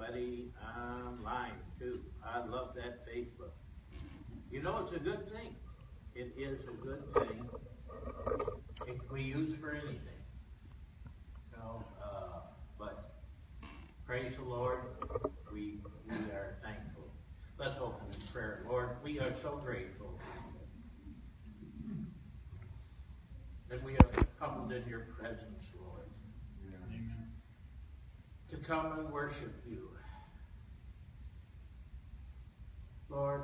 everybody online too. I love that Facebook. You know, it's a good thing. It is a good thing. It can be used for anything. You know, but praise the Lord, we are thankful. Let's open in prayer. Lord, we are so grateful that we are humbled in your presence, Lord. Amen. To come and worship you. Lord,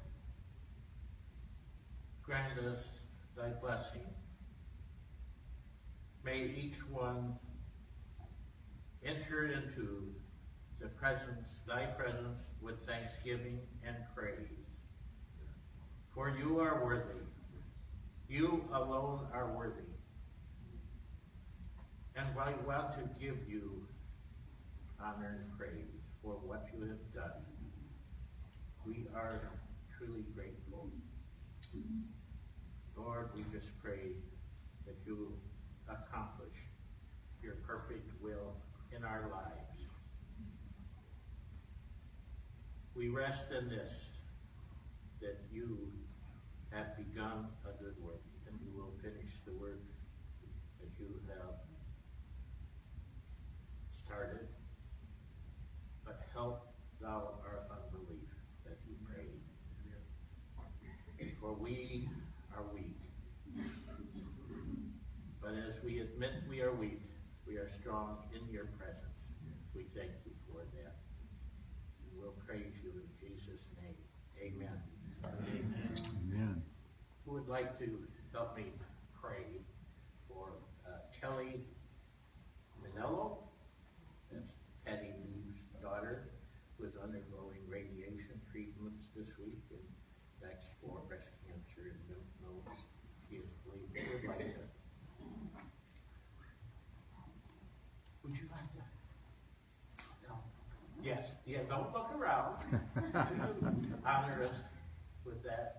grant us thy blessing. May each one enter into the presence, thy presence, with thanksgiving and praise. For you are worthy. You alone are worthy. And I want to give you honor and praise for what you have done. We are truly grateful. Lord, we just pray that you accomplish your perfect will in our lives. We rest in this, that you have begun a good work, and you will finish the work that you have started. But help thou our unbelief, that you pray. For we are weak. But as we admit we are weak, we are strong in your presence. We thank you for that. And we'll praise you in Jesus' name. Amen. Amen. Amen. Who would like to help me pray for Kelly Minello? That's Patty Lee's daughter, who is undergoing radiation treatments this week and next for breast cancer and lymph nodes. She is believed. Who would like to? Would you like to? No. Yes. Yeah, don't look around. Honor us with that.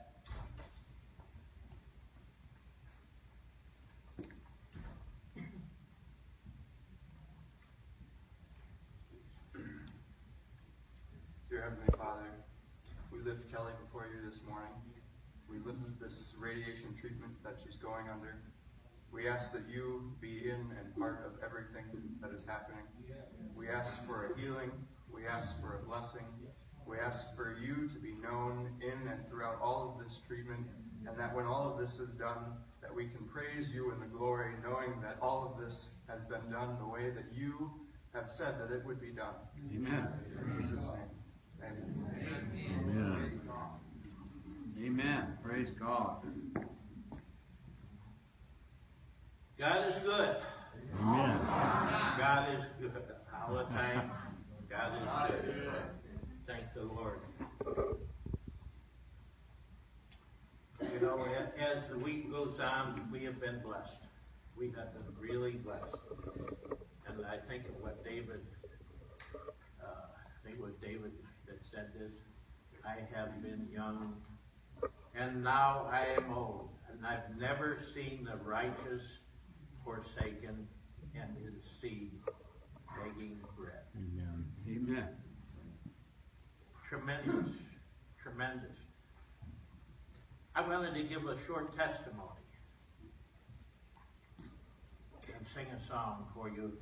Dear Heavenly Father, we lift Kelly before you this morning. We lift this radiation treatment that she's going under. We ask that you be in and part of everything that is happening. We ask for a healing. We ask for a blessing. We ask for you to be known in and throughout all of this treatment, and that when all of this is done, that we can praise you in the glory, knowing that all of this has been done the way that you have said that it would be done. Amen. In Jesus' name. Amen. Amen. Amen. Praise God. God is good. Amen. God is good all the time. God is good. Thank the Lord. You know, as the week goes on, we have been blessed. We have been really blessed. And I think of what David, I think it was David that said this, I have been young, and now I am old, and I've never seen the righteous forsaken and his seed begging bread. Amen. Amen. Tremendous, tremendous. I wanted to give a short testimony and sing a song for you.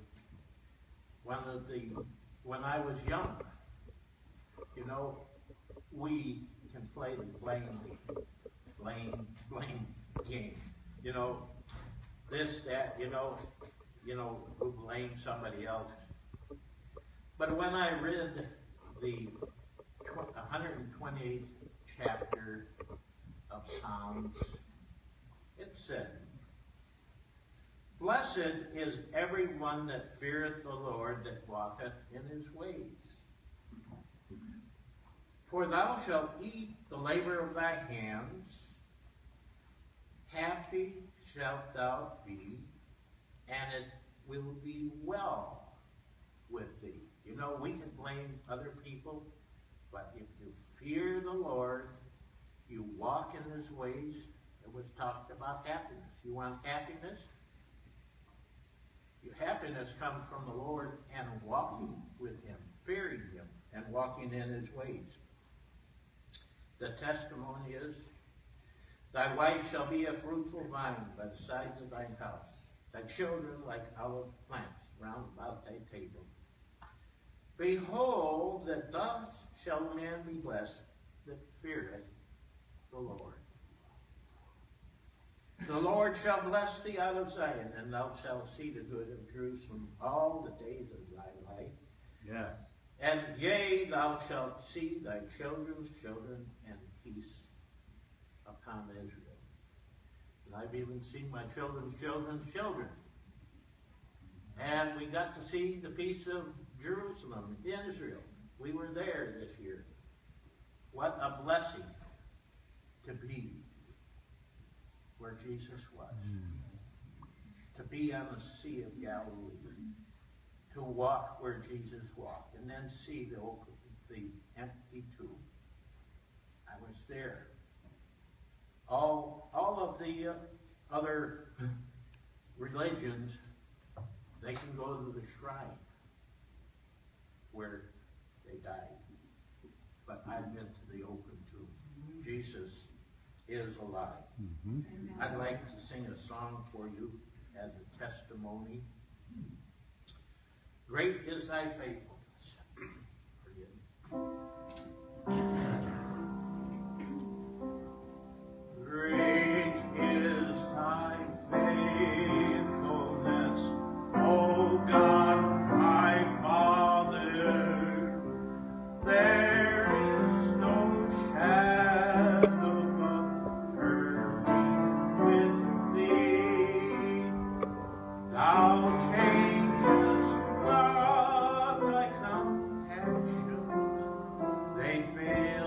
When I was young, you know, we can play the blame game. You know, this, that, you know, who blame somebody else. But when I read the 128th chapter of Psalms, it said, "Blessed is everyone that feareth the Lord, that walketh in his ways. For thou shalt eat the labor of thy hands. Happy shalt thou be, and it will be well with thee." You know, we can blame other people, but if you fear the Lord, you walk in his ways. It was talked about happiness. You want happiness? Your happiness comes from the Lord and walking with him. fearing him and walking in his ways. The testimony is, thy wife shall be a fruitful vine by the sides of thine house, thy children like olive plants round about thy table. Behold, that thus shall a man be blessed that feareth the Lord. The Lord shall bless thee out of Zion, and thou shalt see the good of Jerusalem all the days of thy life. Yeah. And yea, thou shalt see thy children's children, and peace upon Israel. And I've even seen my children's children's children. And we got to see the peace of Jerusalem in Israel. We were there this year. What a blessing to be where Jesus was. To be on the Sea of Galilee. To walk where Jesus walked. And then see the empty tomb. I was there. All of the other religions, they can go to the shrine where they died. But I've been to the open tomb. Jesus is alive. I'd like to sing a song for you as a testimony. Great is thy faithfulness. Great is thy faithfulness, O God, my Father. There is no shadow of turning with thee. Thou changest not thy compassions, they fail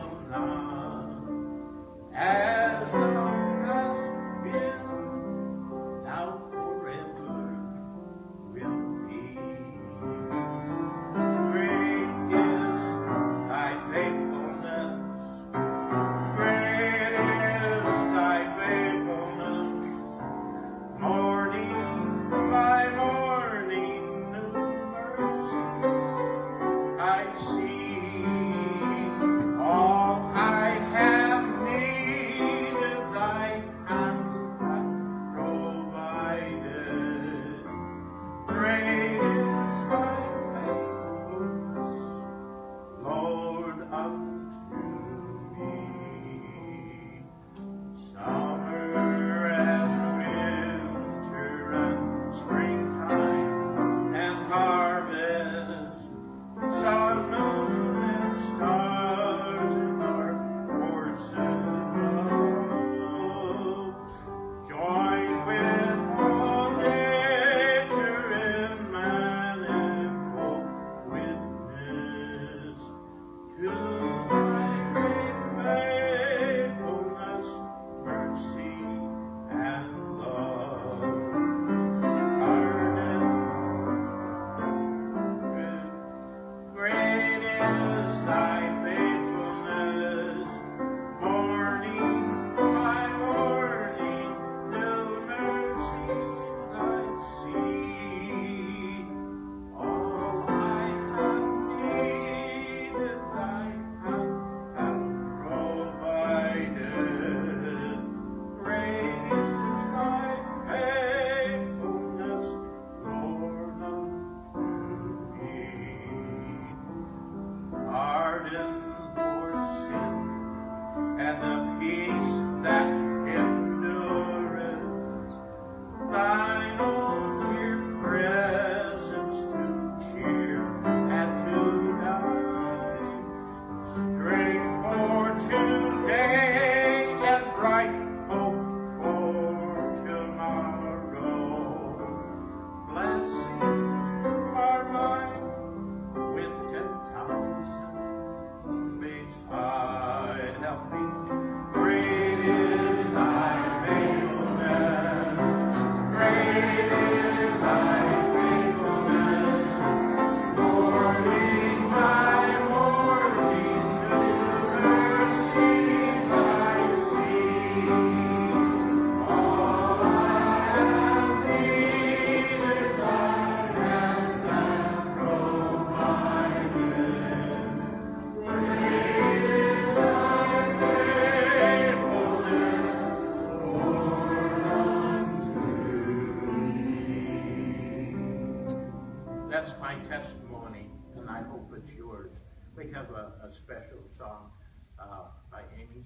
it's yours. We have a special song by Amy.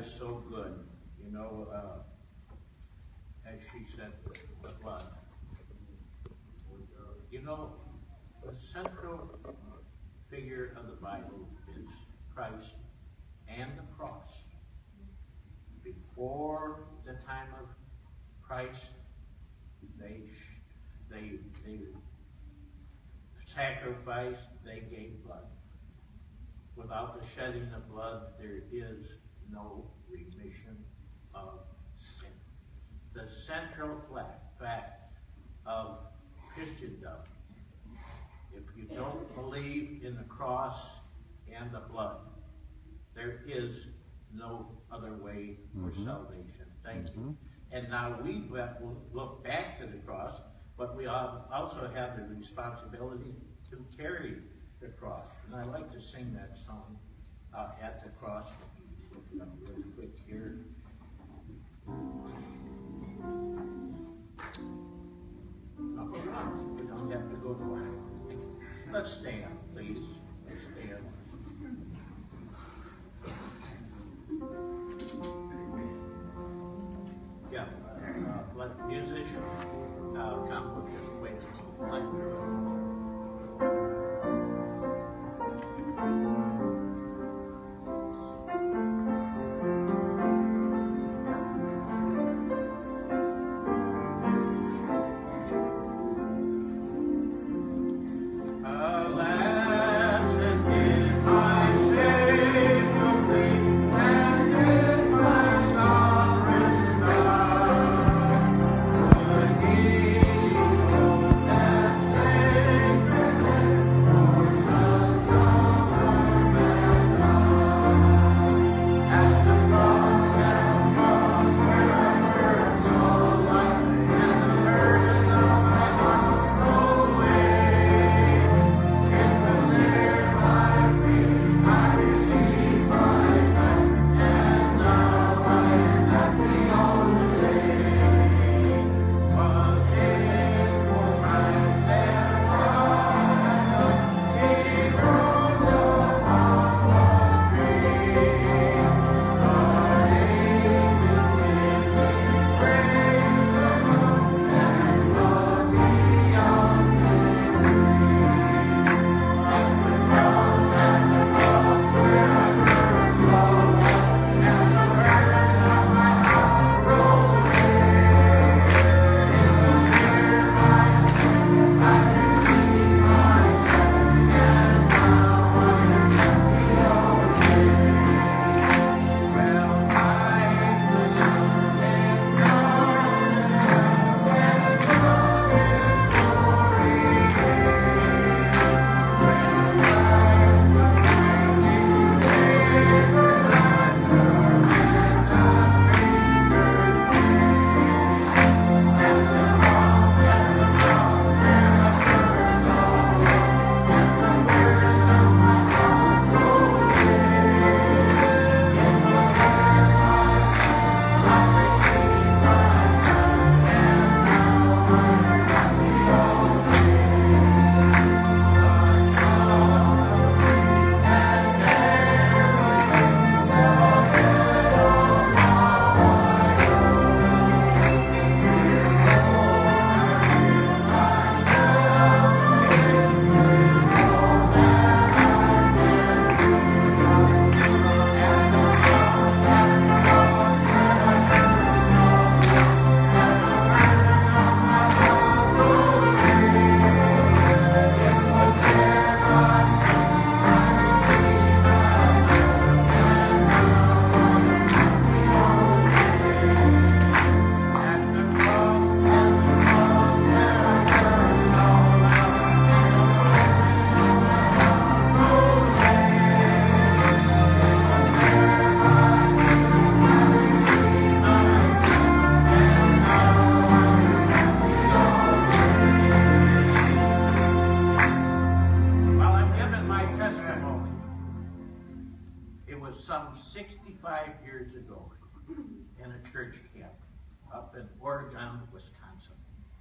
is so good. You know, as she said, the blood. You know, the central figure of the Bible is Christ and the cross. Before the time of Christ, they sacrificed, they gave blood. Without the shedding of blood, there is no remission of sin. The central fact of Christendom, if you don't believe in the cross and the blood, there is no other way for salvation. Thank you. And now we look back to the cross, but we also have the responsibility to carry the cross. And I like to sing that song, At the Cross. Look it up really quick here. No, we don't have to go far. Let's stand, please. Let's stand. Yeah, let musicians come with this way. Like some 65 years ago in a church camp up in Oregon, Wisconsin.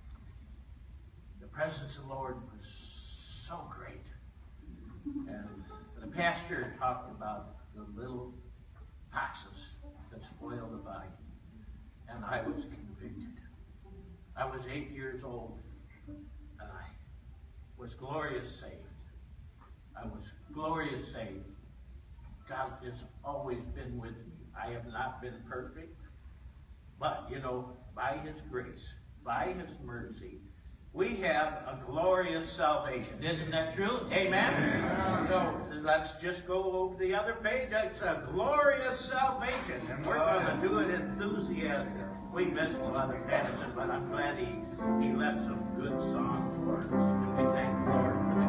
The presence of the Lord was so great. And the pastor talked about the little foxes that spoil the body. And I was convicted. I was 8 years old, and I was glorious saved. I was glorious saved. God has always been with me. I have not been perfect, but, you know, by His grace, by His mercy, we have a glorious salvation. Isn't that true? Amen? Amen. So let's just go over the other page. It's a glorious salvation, and we're going to do it enthusiastically. We missed Brother Patterson, but I'm glad he left some good songs for us. And we thank the Lord for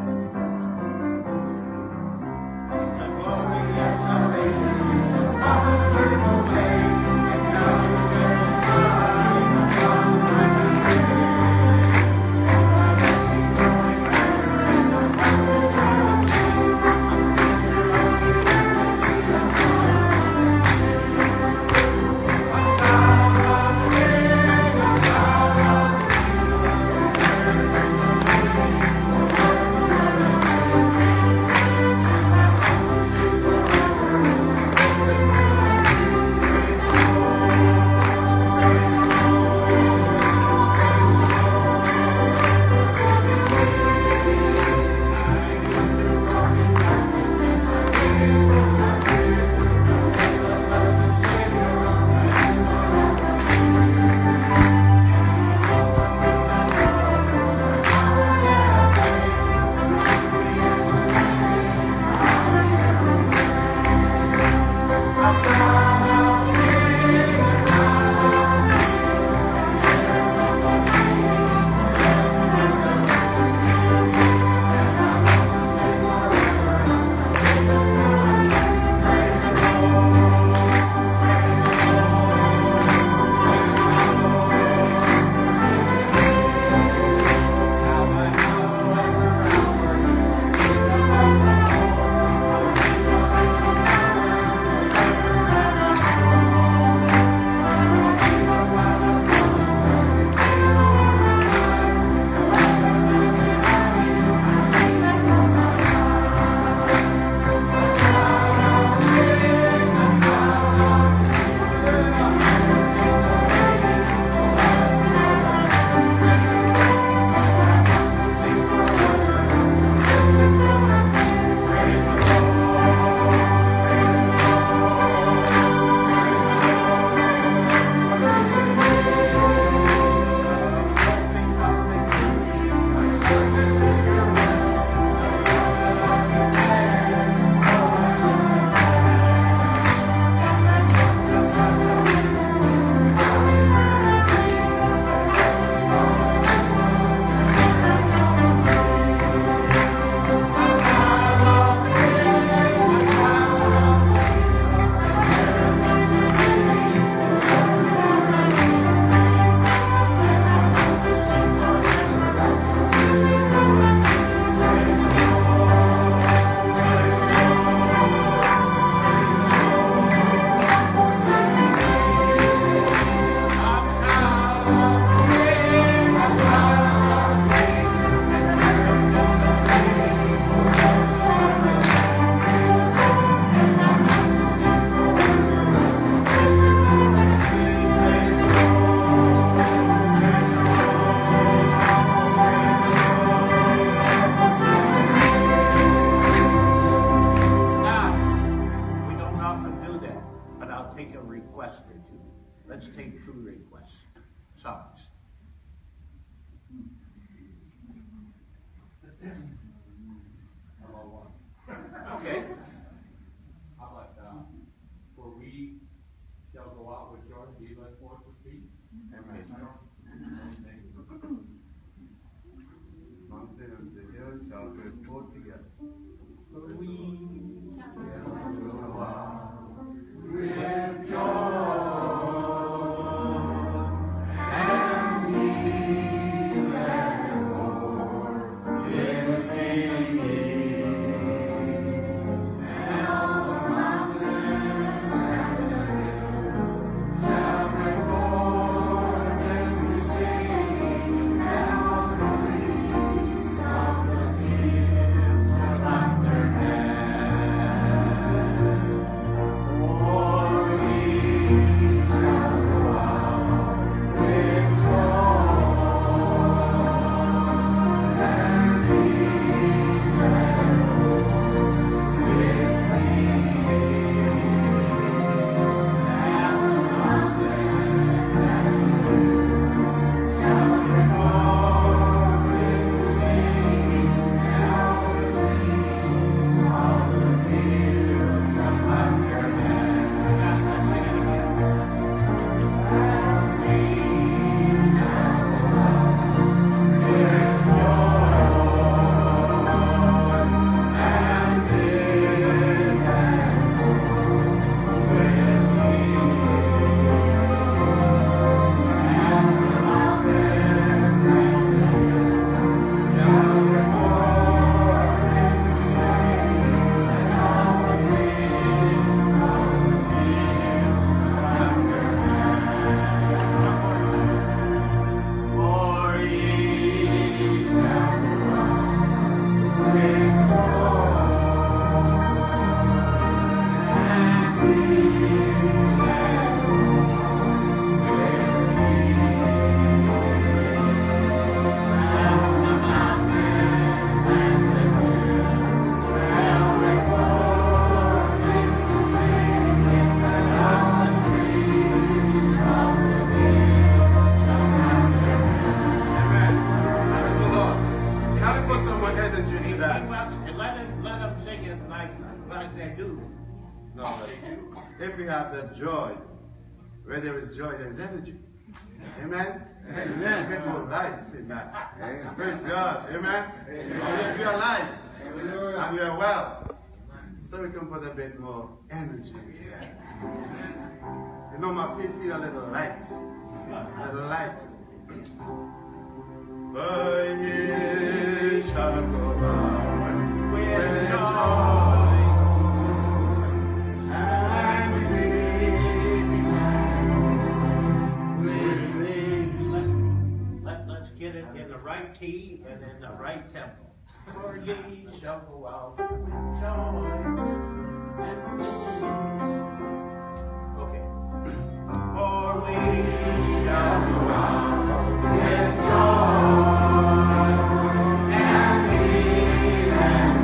that. It's a glorious salvation. It's a wonderful way. And now it's time to singing like they do. No, if we have that joy, where there is joy, there is energy. Amen? Amen. We get more life in that. Praise God. Amen? Amen. We are alive. And we are well. So we can put a bit more energy into that. You know, my feet feel a little light. A little light. But he shall go on with joy. Let's get it in the right key and in the right tempo. For ye shall go out with joy and peace. Okay. For we shall go out with joy and peace.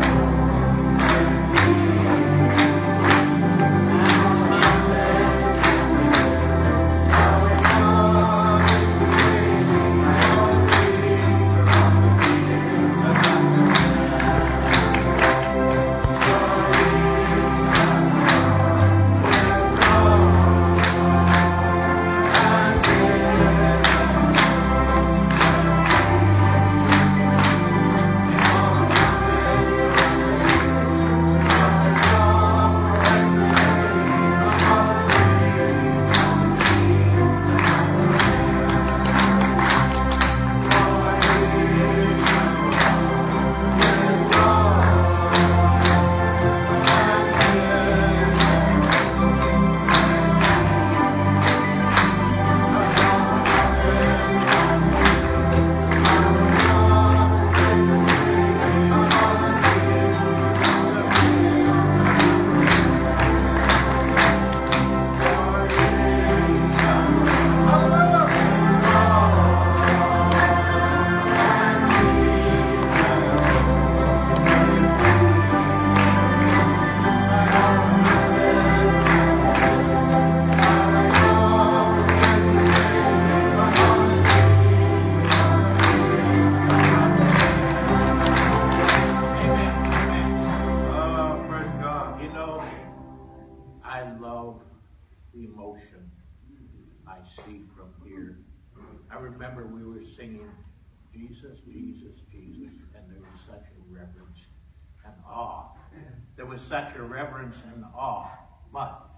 Emotion I see from here. I remember we were singing Jesus, Jesus, Jesus, and there was such a reverence and awe. There was such a reverence and awe, but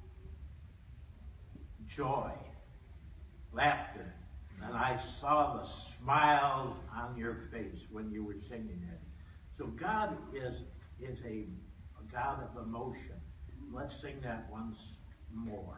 joy, laughter, and I saw the smiles on your face when you were singing it. So God is a God of emotion. Let's sing that once more.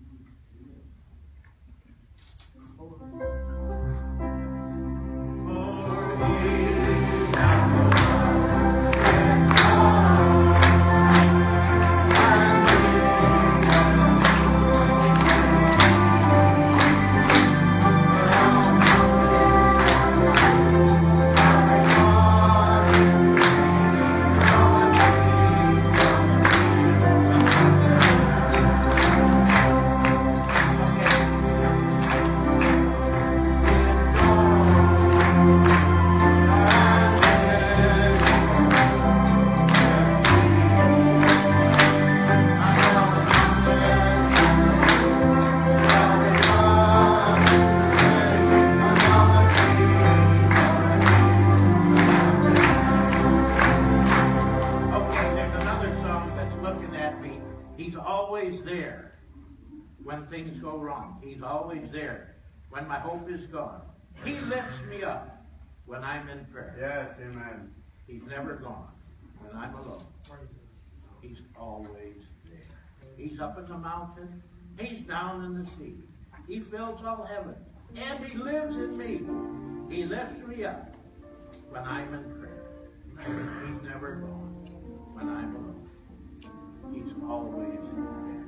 Things go wrong. He's always there when my hope is gone. He lifts me up when I'm in prayer. Yes, amen. He's never gone when I'm alone. He's always there. He's up in the mountain. He's down in the sea. He fills all heaven. And he lives in me. He lifts me up when I'm in prayer. He's never gone when I'm alone. He's always there.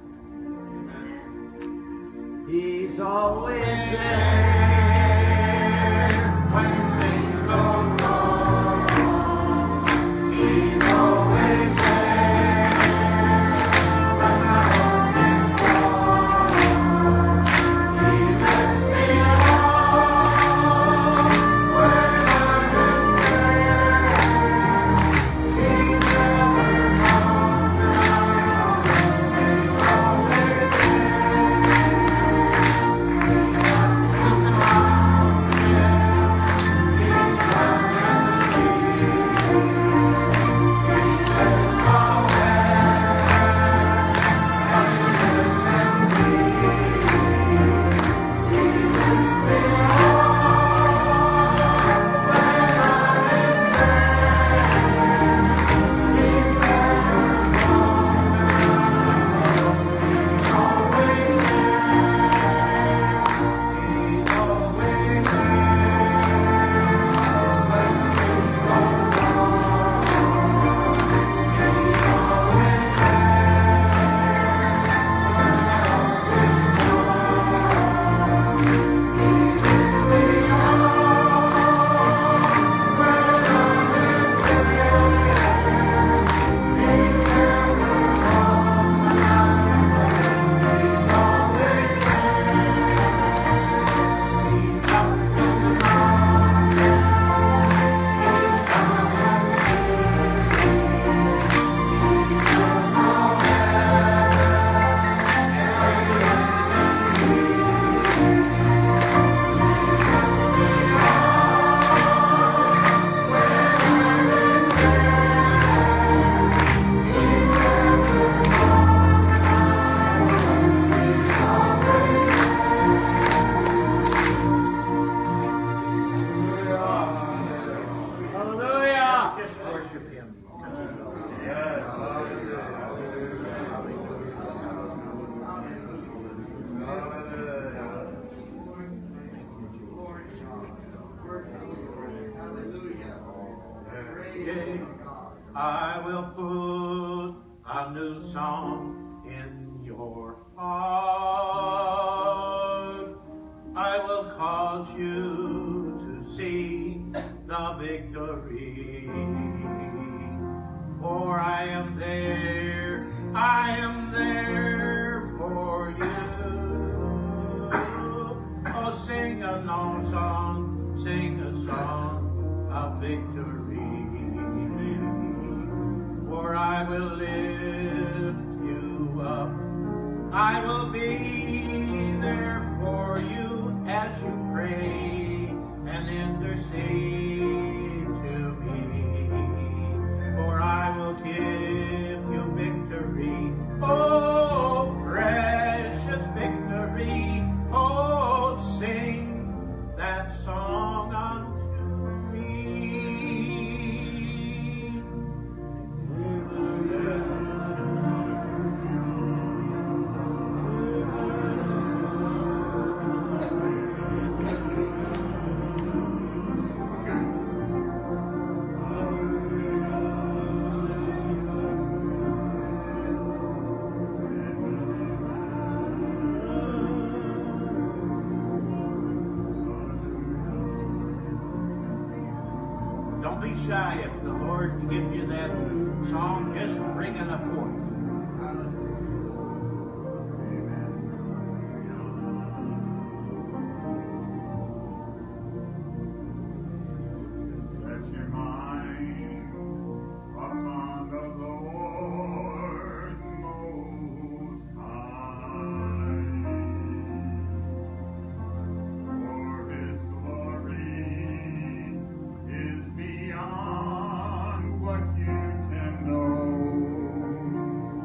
He's always there when things go wrong. He's always there when my hope is gone. He lifts me up when I'm in prayer. He's never I will put a new song in your heart. I will cause you to see the victory. For I am there for you. Oh, sing a long song, sing a song of victory. For I will lift you up. I will be there for you as you pray and intercede to me. For I will give you victory. Oh, precious victory. Oh, sing that song unto me. Don't be shy if the Lord gives you that song, just bring it forth. Set your mind upon the Lord Most High, for His glory is beyond what you can know.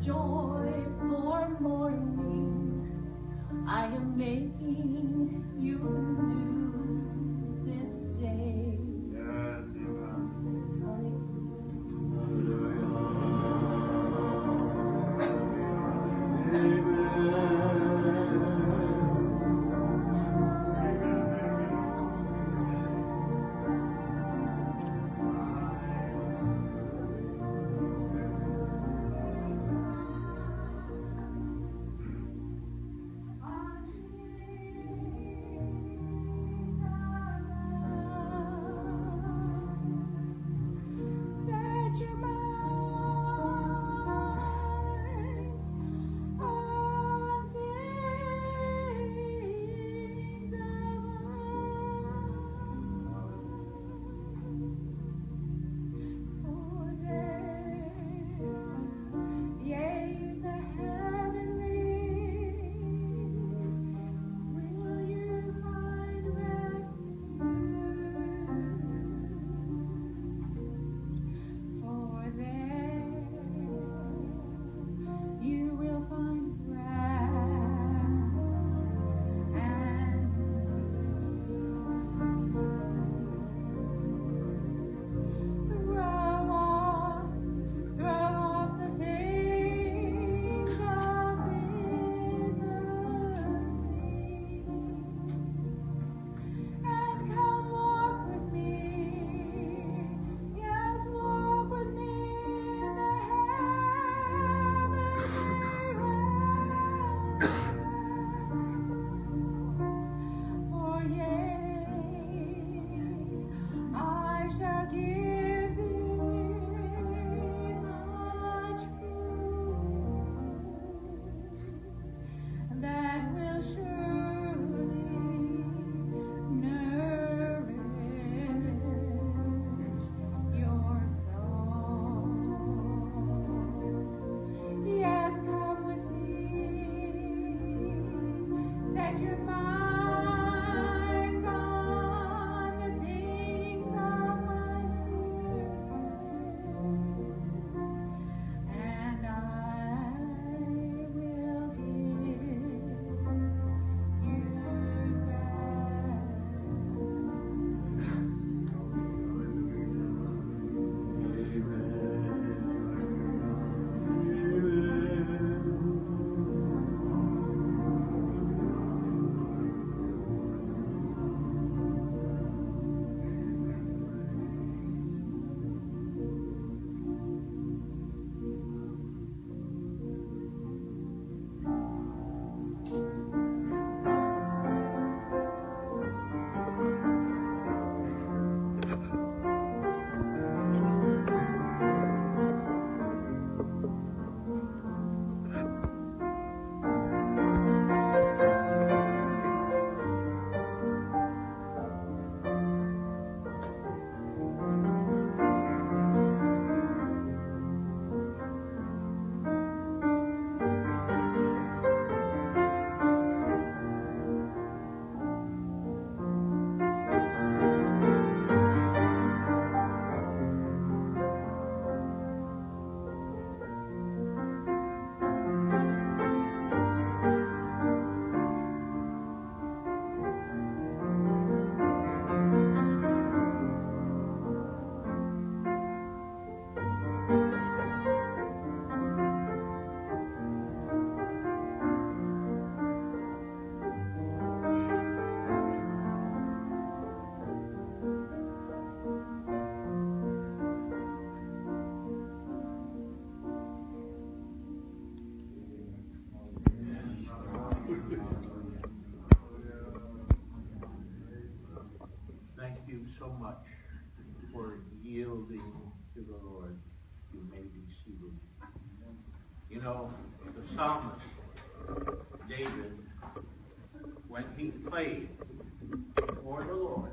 joy for mourning. I am making you new this day. Yes, amen. Set your minds on things above. For there, yea, the heavenlies, will you find refuge? For there you will find rest and peace. Throw off the things of this earth, and come walk with me. Yes, walk with me in the heavenly realms. For yea, I shall give thee much food that will surely nourish your soul. Yes, come with me. Set your minds on the things of my spirit, and I will give you Thank you so much for yielding to the Lord. You may be seated. You know, the psalmist, David, when he played for the Lord,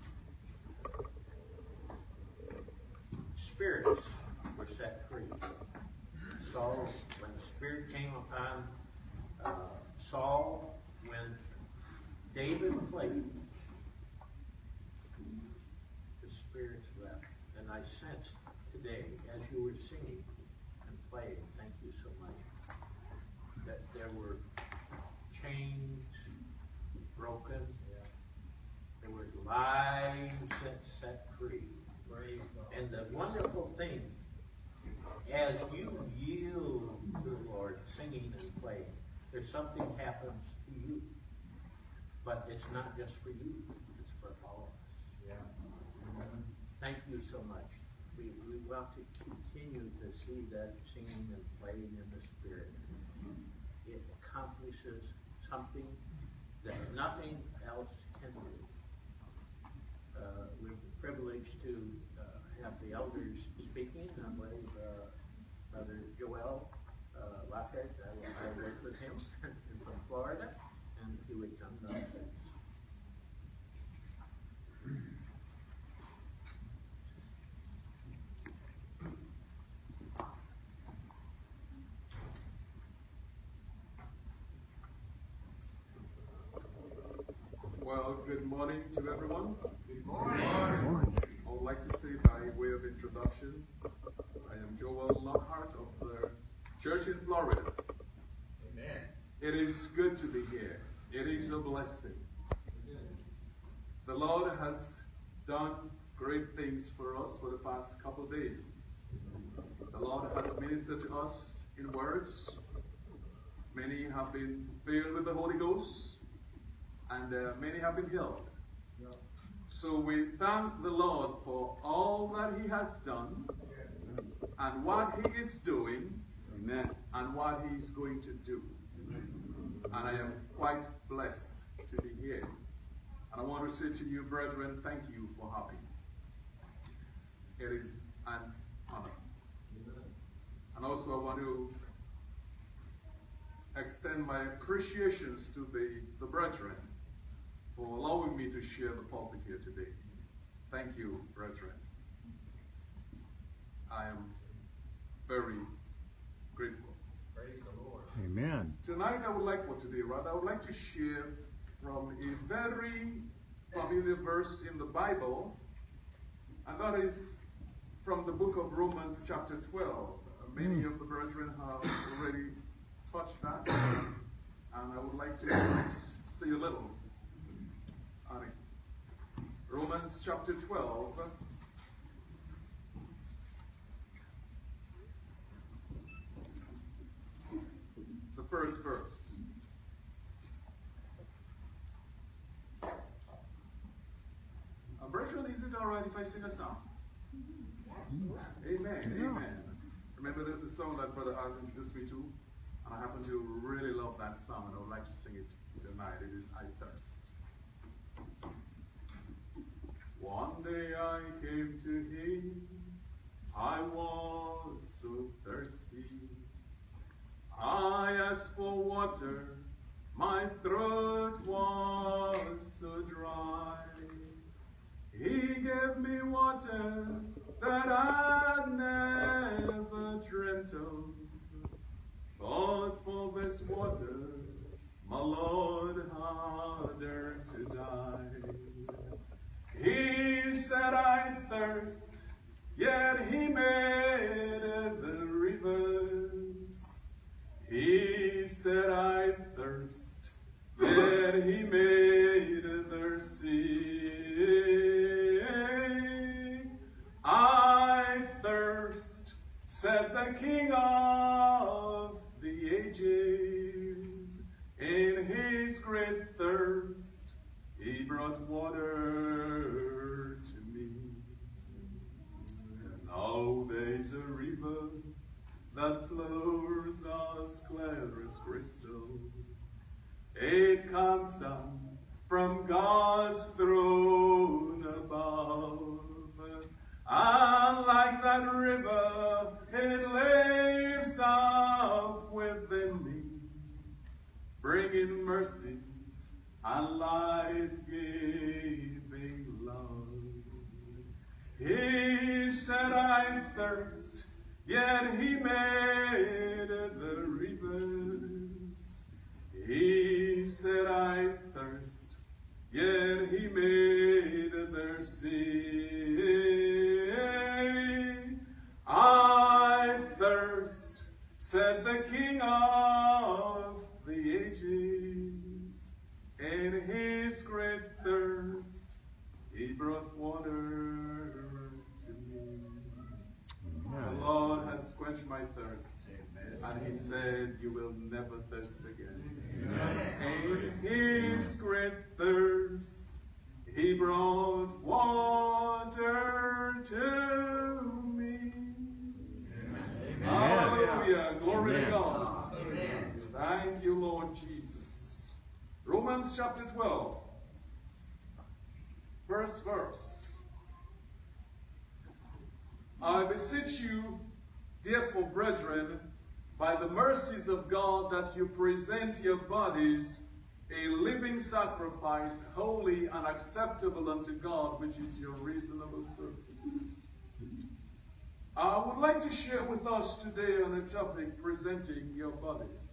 spirits were set free. So when the Spirit came upon Saul, when David played, the spirits left. And I sensed today, as you were singing and playing, thank you so much, were chains broken. There were lives that set free. And the wonderful thing, as you yield to the Lord, singing and playing, there's something happens to you. But it's not just for you, it's for all of us. Thank you so much. We want to continue to see that singing and playing in the Spirit. It accomplishes something that nothing else can do. We're privileged to have the elders speaking. I believe Brother Joel Lockhart, I worked with him from Florida, and he would come down. Well, good morning to everyone. Good morning. I would like to say by way of introduction, I am Joel Lockhart of the church in Florida. Amen. It is good to be here. It is a blessing. The Lord has done great things for us for the past couple of days. The Lord has ministered to us in words. Many have been filled with the Holy Ghost, and many have been healed. So we thank the Lord for all that He has done, and what He is doing, Amen. and what He is going to do. And I am quite blessed to be here. And I want to say to you, brethren, thank you for having me. It is an honor. And also I want to extend my appreciations to the brethren for allowing me to share the pulpit here today. Thank you, brethren. I am very grateful. Praise the Lord. Amen. Tonight I would like, or today rather, I would like to share from a very familiar verse in the Bible, and that is from the book of Romans chapter 12. Many of the brethren have already touched that, and I would like to just say a little on it. Romans chapter 12. The first verse. Brethren, is it alright if I sing a song? Amen, amen. Remember, there's a song that Brother Al introduced me to, and I happen to really love that song, and I would like to sing it tonight. It is I Thirst. One day I came to Him, I was so thirsty. I asked for water, my throat was so dry. He gave me water that I'd never dreamt of. But for this water, my Lord had earned to die. He said I thirst, yet He made the rivers. He said I thirst, yet He made the sea. I thirst, said the King of the ages. In His great thirst, He brought water to me. And now there's a river that flows as clear as crystal. It comes down from God's throne above. And like that river, it lives up within me, bringing mercies and life-giving love. He said I thirst, yet He made the rivers. He said I thirst, yet He made the sea. I thirst, said the King of the ages. In his great thirst, he brought water to me. The Lord has quenched my thirst. And he said, you will never thirst again. In his great thirst, he brought water to me. Hallelujah. Glory to God. Thank you, Lord Jesus. Romans chapter 12. First verse. I beseech you, therefore, brethren, by the mercies of God, that you present your bodies a living sacrifice, holy and acceptable unto God, which is your reasonable service. I would like to share with us today on a topic, presenting your bodies.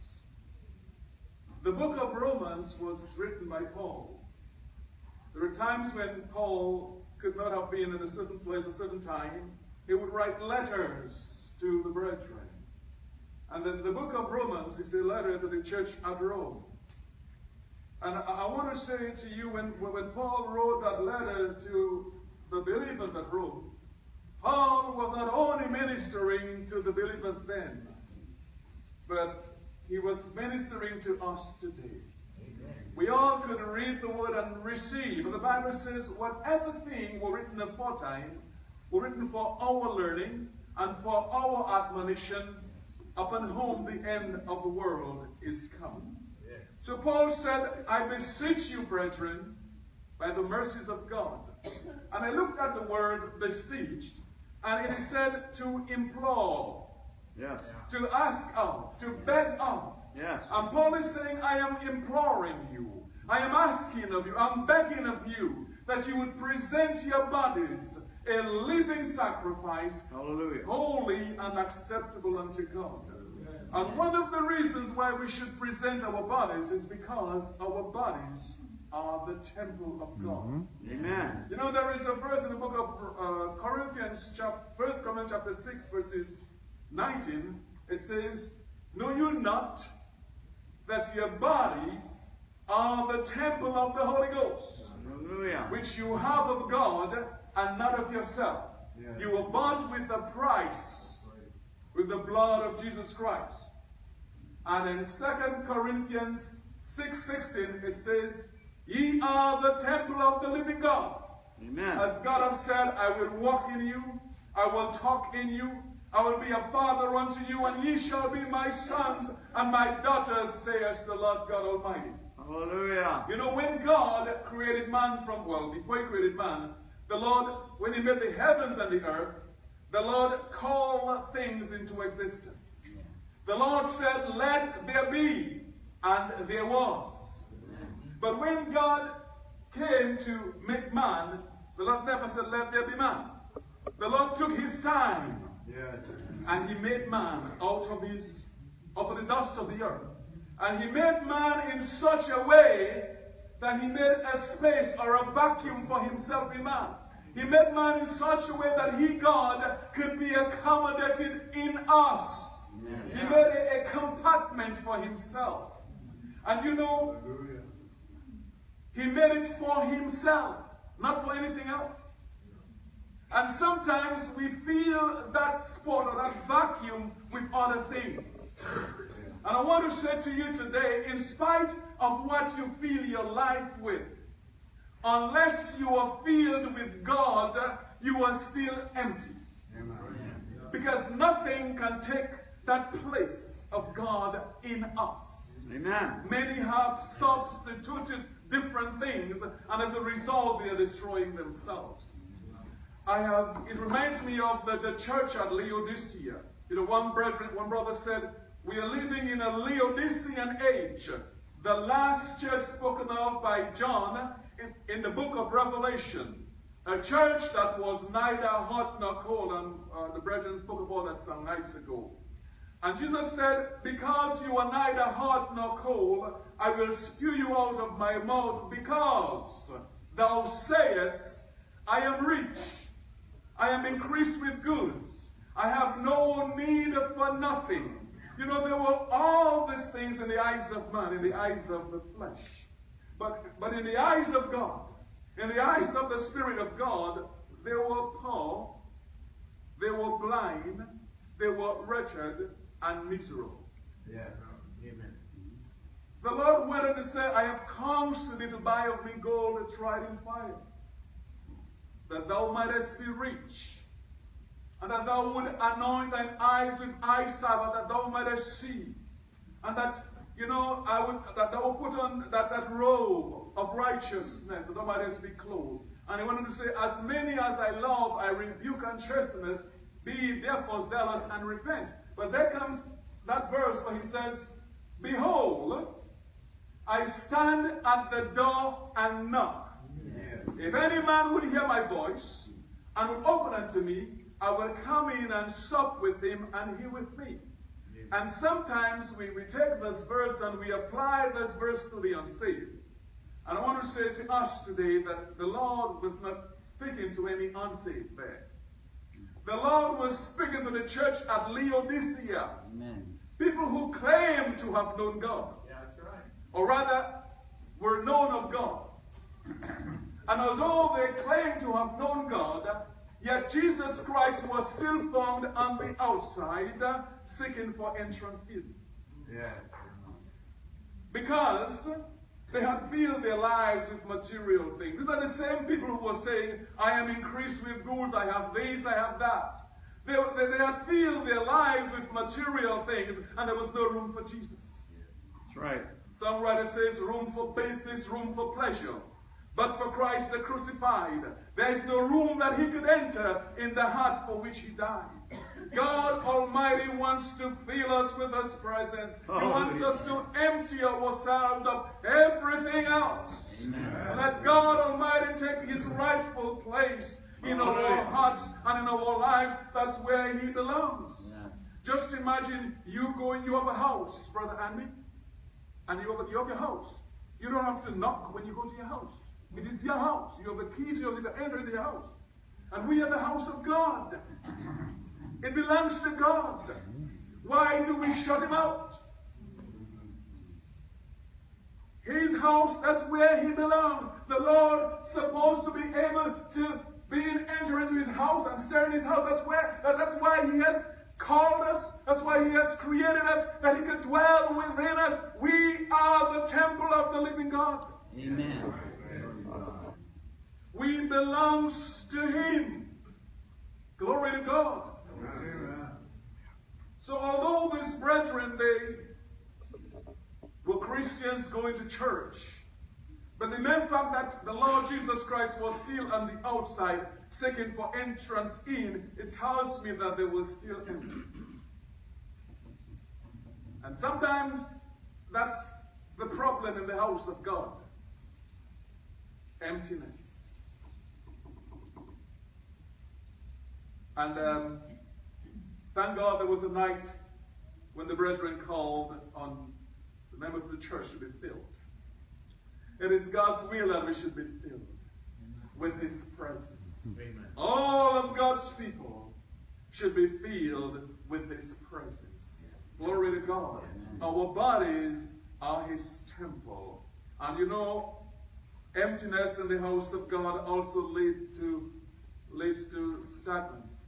The book of Romans was written by Paul. There are times when Paul could not have been in a certain place at a certain time. He would write letters to the brethren. And the book of Romans is a letter to the church at Rome. And I want to say to you, when Paul wrote that letter to the believers at Rome, Paul was not only ministering to the believers then, but he was ministering to us today. Amen. We all could read the word and receive. And the Bible says, whatever thing were written aforetime were written for our learning and for our admonition, upon whom the end of the world is come. Yeah. So Paul said, I beseech you, brethren, by the mercies of God. And I looked at the word beseeched, and it is said to implore, yes, to ask of, to beg of. Yes. And Paul is saying, I am imploring you, I am asking of you, I'm begging of you, that you would present your bodies a living sacrifice, hallelujah, holy and acceptable unto God. And one of the reasons why we should present our bodies is because our bodies are the temple of God. Mm-hmm. Amen. You know, there is a verse in the book of Corinthians, 1 Corinthians chapter 6, verses 19. It says, know you not that your bodies are the temple of the Holy Ghost, hallelujah, which you have of God and not of yourself. Yes. You were bought with a price, with the blood of Jesus Christ. And in 2 Corinthians 6:16, it says, ye are the temple of the living God. Amen. As God has said, I will walk in you, I will talk in you, I will be a father unto you, and ye shall be my sons and my daughters, says the Lord God Almighty. Hallelujah. You know, when God created man before he created man, the Lord, when he made the heavens and the earth, the Lord called things into existence. The Lord said, let there be, and there was. But when God came to make man, the Lord never said, let there be man. The Lord took his time, yes, and he made man out of the dust of the earth. And he made man in such a way that he made a space or a vacuum for himself in man. He made man in such a way that he, God, could be accommodated in us. Yeah. He made a compartment for himself. And you know, he made it for himself, not for anything else. And sometimes we feel that spot or that vacuum with other things. And I want to say to you today, in spite of what you fill your life with, unless you are filled with God, you are still empty. Amen. Because nothing can take that place of God in us. Amen. Many have substituted different things, and as a result, they are destroying themselves. It reminds me of the church at Laodicea. You know, one brother said, we are living in a Laodicean age. The last church spoken of by John in the book of Revelation. A church that was neither hot nor cold, and the brethren spoke about that some nights ago. And Jesus said, because you are neither hot nor cold, I will spew you out of my mouth, because thou sayest, I am rich, I am increased with goods, I have no need for nothing, You know, there were all these things in the eyes of man, in the eyes of the flesh. But in the eyes of God, in the eyes of the Spirit of God, they were poor, they were blind, they were wretched and miserable. Yes. Amen. The Lord went on to say, I have counselled thee to buy of me gold tried in fire, that thou mightest be rich, and that thou would anoint thine eyes with eye salve, that thou mightest see, and that, you know, that thou would put on that robe of righteousness, that thou mightest be clothed. And he went on to say, as many as I love, I rebuke and chasten, be ye therefore zealous and repent. But there comes that verse where he says, behold, I stand at the door and knock. Yes. If any man would hear my voice and would open unto me, I will come in and sup with him and he with me. And sometimes we take this verse and we apply this verse to the unsaved. And I want to say to us today that the Lord was not speaking to any unsaved there. The Lord was speaking to the church at Laodicea. Amen. People who claim to have known God. Yeah, that's right. Or rather, were known of God. And although they claimed to have known God, yet Jesus Christ was still found on the outside, seeking for entrance in. Yes. Because they had filled their lives with material things. These are the same people who were saying, I am increased with goods, I have this, I have that. They had filled their lives with material things, and there was no room for Jesus. That's right. Some writer says, room for business, room for pleasure. But for Christ the crucified, there is no room that he could enter in the heart for which he died. God Almighty wants to fill us with his presence. He wants us to empty ourselves of everything else. And let God Almighty take his rightful place in our hearts and in our lives. That's where he belongs. Just imagine you have a house, Brother Andy, and you have your house. You don't have to knock when you go to your house. It is your house. You have the keys. You have to enter into your house. And we are the house of God. It belongs to God. Why do we shut him out? His house, that's where he belongs. The Lord supposed to be able to enter into his house and stay in his house. That's why he has called us. That's why he has created us, that he can dwell within us. We are the temple of the living God. Amen. We belong to him. Glory to God. So although these brethren, they were Christians going to church, but the mere fact that the Lord Jesus Christ was still on the outside, seeking for entrance in, it tells me that they were still empty. And sometimes that's the problem in the house of God. Emptiness. And thank God there was a night when the brethren called on the members of the church to be filled. It is God's will that we should be filled with his presence. Amen. All of God's people should be filled with his presence. Glory to God. Our bodies are his temple. And you know, emptiness in the house of God also leads to stagnancy.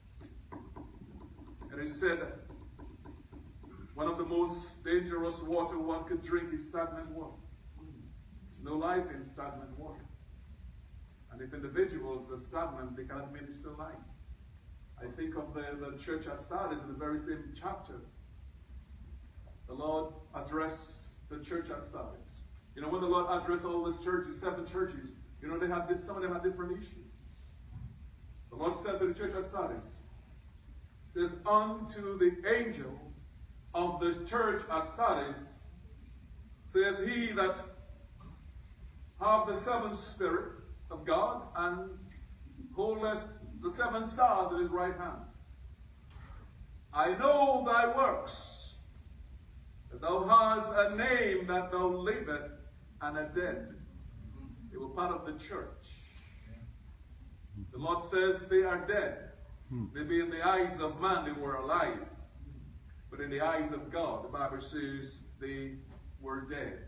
It is said that one of the most dangerous water one could drink is stagnant water. There's no life in stagnant water. And if individuals are stagnant, they cannot minister life. I think of the church at Sardis in the very same chapter. The Lord addressed the church at Sardis. You know, when the Lord addressed all these churches, 7 churches, you know, some of them had different issues. The Lord said to the church at Sardis, says, unto the angel of the church at Sardis, says he that have the 7 Spirit of God and holdeth the 7 stars in his right hand. I know thy works, that thou hast a name that thou liveth and are dead. They were part of the church. The Lord says they are dead. Maybe in the eyes of man they were alive. But in the eyes of God, the Bible says they were dead.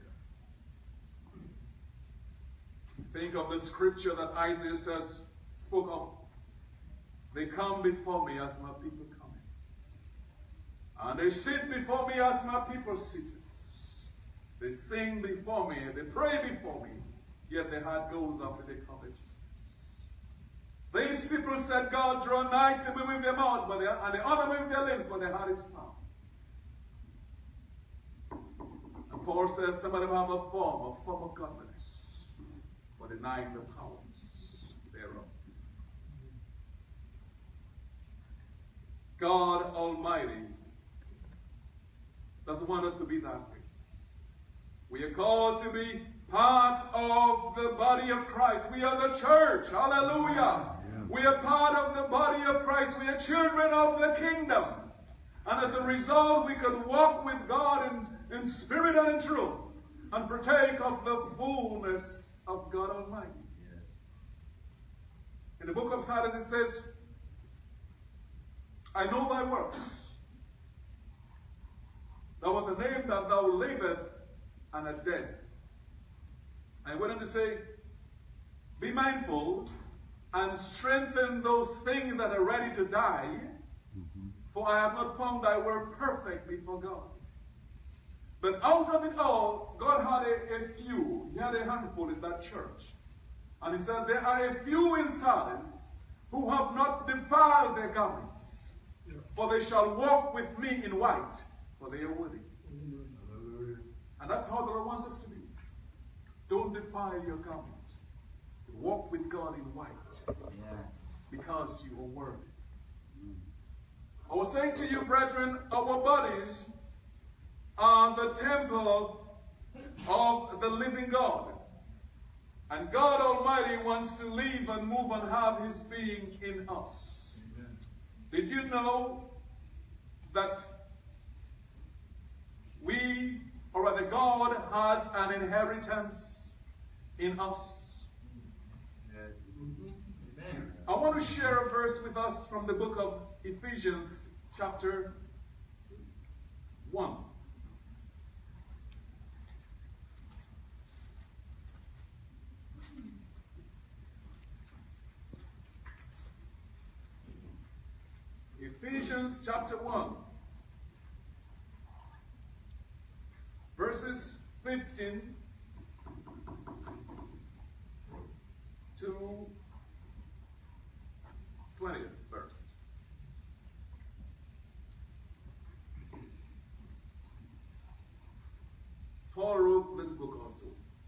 Think of the scripture that Isaiah spoke of. They come before me as my people come. And they sit before me as my people sit. They sing before me, they pray before me, yet their heart goes after their covetousness. These people said, God, draw nigh to me with their mouth, and they honor me with their lips, but their heart is far. And Paul said, some of them have a form of godliness, but denying the powers thereof. God Almighty doesn't want us to be that way. We are called to be part of the body of Christ. We are the church. Hallelujah. Yeah. We are part of the body of Christ. We are children of the kingdom. And as a result, we can walk with God in spirit and in truth and partake of the fullness of God Almighty. Yeah. In the book of Psalms it says, I know thy works. Thou was the name that thou livest and are dead. I went on to say, be mindful and strengthen those things that are ready to die, for I have not found thy word perfect before God. But out of it all, God had a few. He had a handful in that church. And he said, there are a few in Sardis who have not defiled their garments, for they shall walk with me in white, for they are worthy. And that's how the Lord wants us to be. Don't defile your garment. Walk with God in white. Yes. Because you are worthy. I was saying to you, brethren, our bodies are the temple of the living God. And God Almighty wants to live and move and have his being in us. Amen. Did you know that we, or rather God, has an inheritance in us? Amen. I want to share a verse with us from the book of Ephesians chapter 1. Ephesians chapter 1, verses 15 to 20th verse. Paul wrote this book also.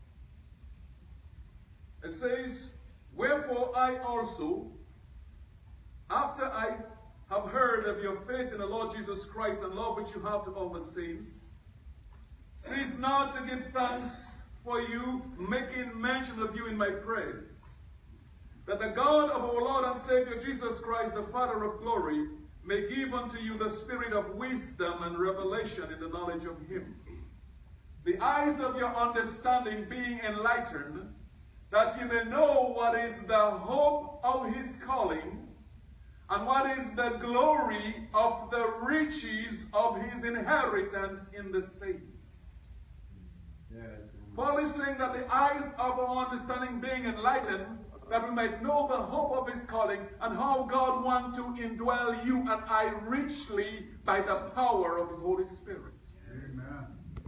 It says, wherefore I also, after I have heard of your faith in the Lord Jesus Christ and love which you have to all the saints, cease not to give thanks for you, making mention of you in my prayers, that the God of our Lord and Savior Jesus Christ, the Father of glory, may give unto you the spirit of wisdom and revelation in the knowledge of him, the eyes of your understanding being enlightened, that you may know what is the hope of his calling, and what is the glory of the riches of his inheritance in the saints. Yes. Paul is saying that the eyes of our understanding being enlightened, that we might know the hope of his calling and how God wants to indwell you and I richly by the power of his Holy Spirit. Amen.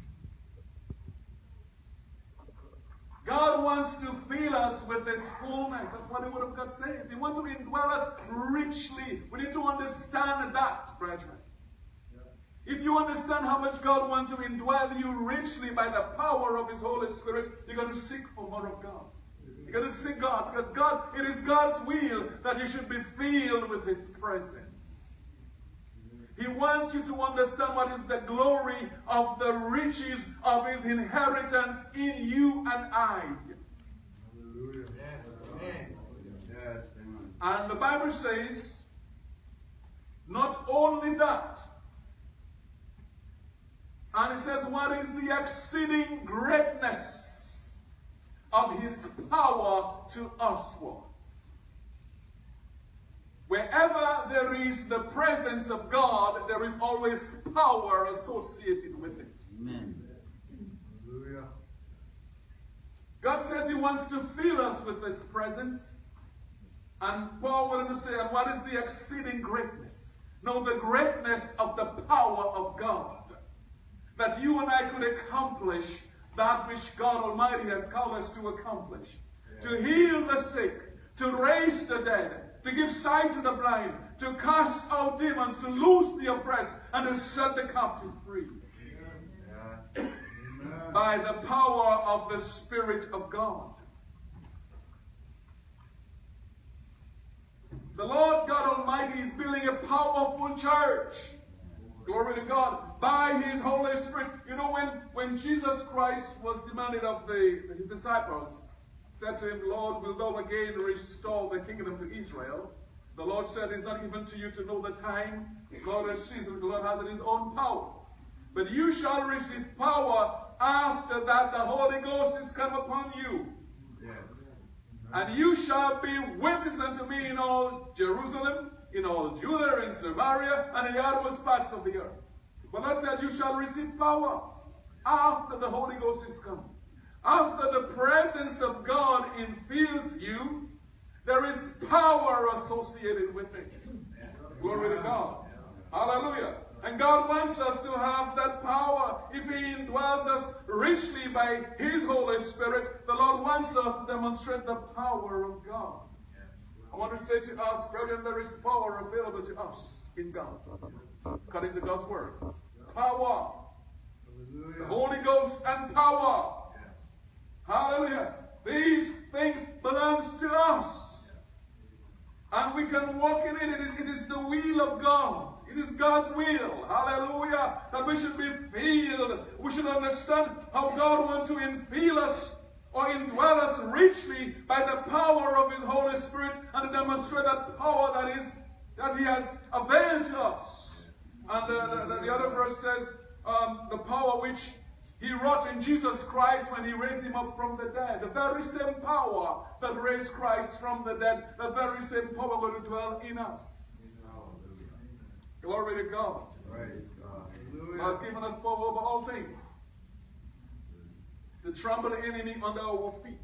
God wants to fill us with his fullness. That's what the word of God says. He wants to indwell us richly. We need to understand that, brethren. Yeah. If you understand how much God wants to indwell you richly by the power of his Holy Spirit, you're going to seek for more of God. You're going to seek God, because God, it is God's will that you should be filled with his presence. He wants you to understand what is the glory of the riches of his inheritance in you and I. Hallelujah. Yes. Amen. Yes. Amen. And the Bible says, not only that, and it says, what is the exceeding greatness of his power to uswards? Wherever there is the presence of God, there is always power associated with it. Amen. Hallelujah. God says He wants to fill us with His presence. And Paul wanted to say, and what is the exceeding greatness? No, the greatness of the power of God. That you and I could accomplish that which God Almighty has called us to accomplish. Yeah. To heal the sick, to raise the dead, to give sight to the blind, to cast out demons, to loose the oppressed, and to set the captive free. Yeah. By the power of the Spirit of God. The Lord God Almighty is building a powerful church. Glory to God. By His Holy Spirit. You know, when Jesus Christ was demanded of His disciples, said to Him, Lord, will thou again restore the kingdom to Israel? The Lord said, it's not given to you to know the time, God has season, the Lord has it in His own power. But you shall receive power after that the Holy Ghost is come upon you. Yes. And you shall be witnesses unto me in all Jerusalem, in all Judea, in Samaria, and in the uttermost parts of the earth. But Lord said, you shall receive power after the Holy Ghost is come. After the presence of God infills you, there is power associated with it. Glory to God. Hallelujah. And God wants us to have that power. If He indwells us richly by His Holy Spirit, the Lord wants us to demonstrate the power of God. I want to say to us, brethren, there is power available to us in God. According to God's Word. Power. The Holy Ghost and power. Hallelujah. These things belong to us. And we can walk in it. It is the will of God. It is God's will. Hallelujah. That we should be filled. We should understand how God wants to infill us or indwell us richly by the power of His Holy Spirit and to demonstrate that power that He has availed to us. And the other verse says, the power which He wrought in Jesus Christ when He raised Him up from the dead. The very same power that raised Christ from the dead, the very same power going to dwell in us. Glory to God. Praise God. God has given us power over all things. To trample the enemy under our feet.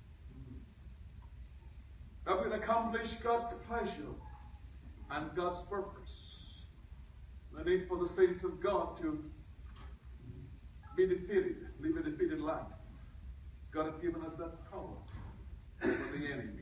That will accomplish God's pleasure and God's purpose. The need for the saints of God to be defeated, live a defeated life. God has given us that power over the enemy.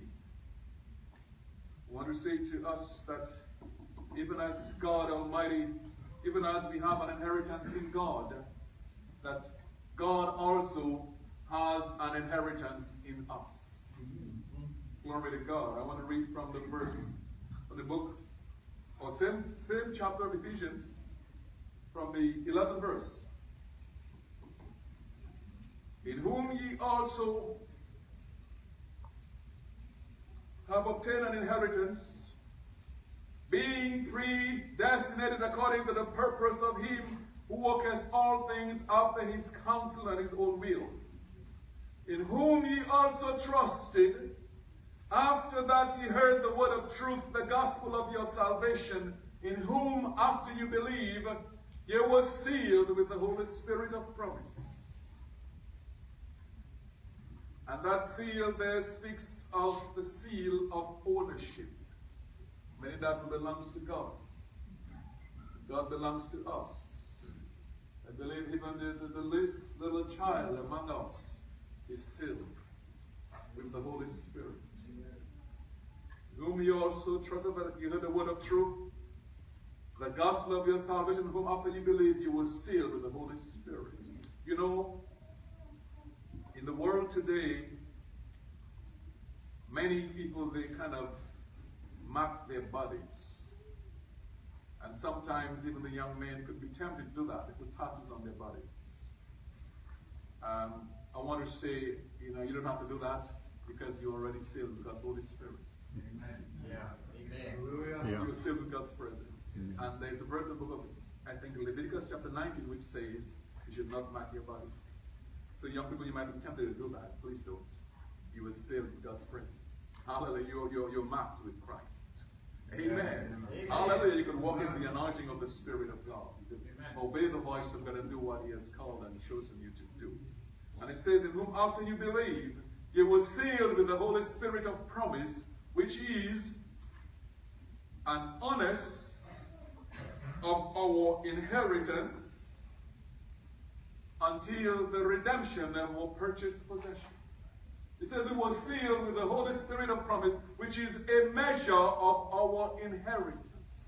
I want to say to us that even as God Almighty, even as we have an inheritance in God, that God also has an inheritance in us. Glory to God. I want to read from the verse of the book, or same chapter of Ephesians, from the 11th verse. In whom ye also have obtained an inheritance, being predestinated according to the purpose of Him who worketh all things after His counsel and His own will, in whom ye also trusted, after that ye heard the word of truth, the gospel of your salvation, in whom after you believe, ye were sealed with the Holy Spirit of promise. And that seal there speaks of the seal of ownership. Meaning that belongs to God. God belongs to us. I believe even the least little child among us is sealed with the Holy Spirit. Whom you also trusted, that you heard the word of truth, the gospel of your salvation, whom after you believed, you were sealed with the Holy Spirit. You know, in the world today, many people, they kind of mark their bodies. And sometimes even the young men could be tempted to do that. They put tattoos on their bodies. I want to say, you don't have to do that because you're already sealed with God's Holy Spirit. Amen. Yeah. Amen. Hallelujah. You're sealed with God's presence. And there's a verse in the book of, I think, Leviticus chapter 19, which says, you should not mark your bodies. So young people, you might be tempted to do that. Please don't. You are sealed with God's presence. Hallelujah. You're marked with Christ. Amen. Hallelujah. You can walk in the anointing of the Spirit of God. You can obey the voice of God and do what He has called and chosen you to do. And it says, in whom after you believe, you were sealed with the Holy Spirit of promise, which is an honest of our inheritance until the redemption of our purchased possession. It says we were sealed with the Holy Spirit of promise, which is a measure of our inheritance.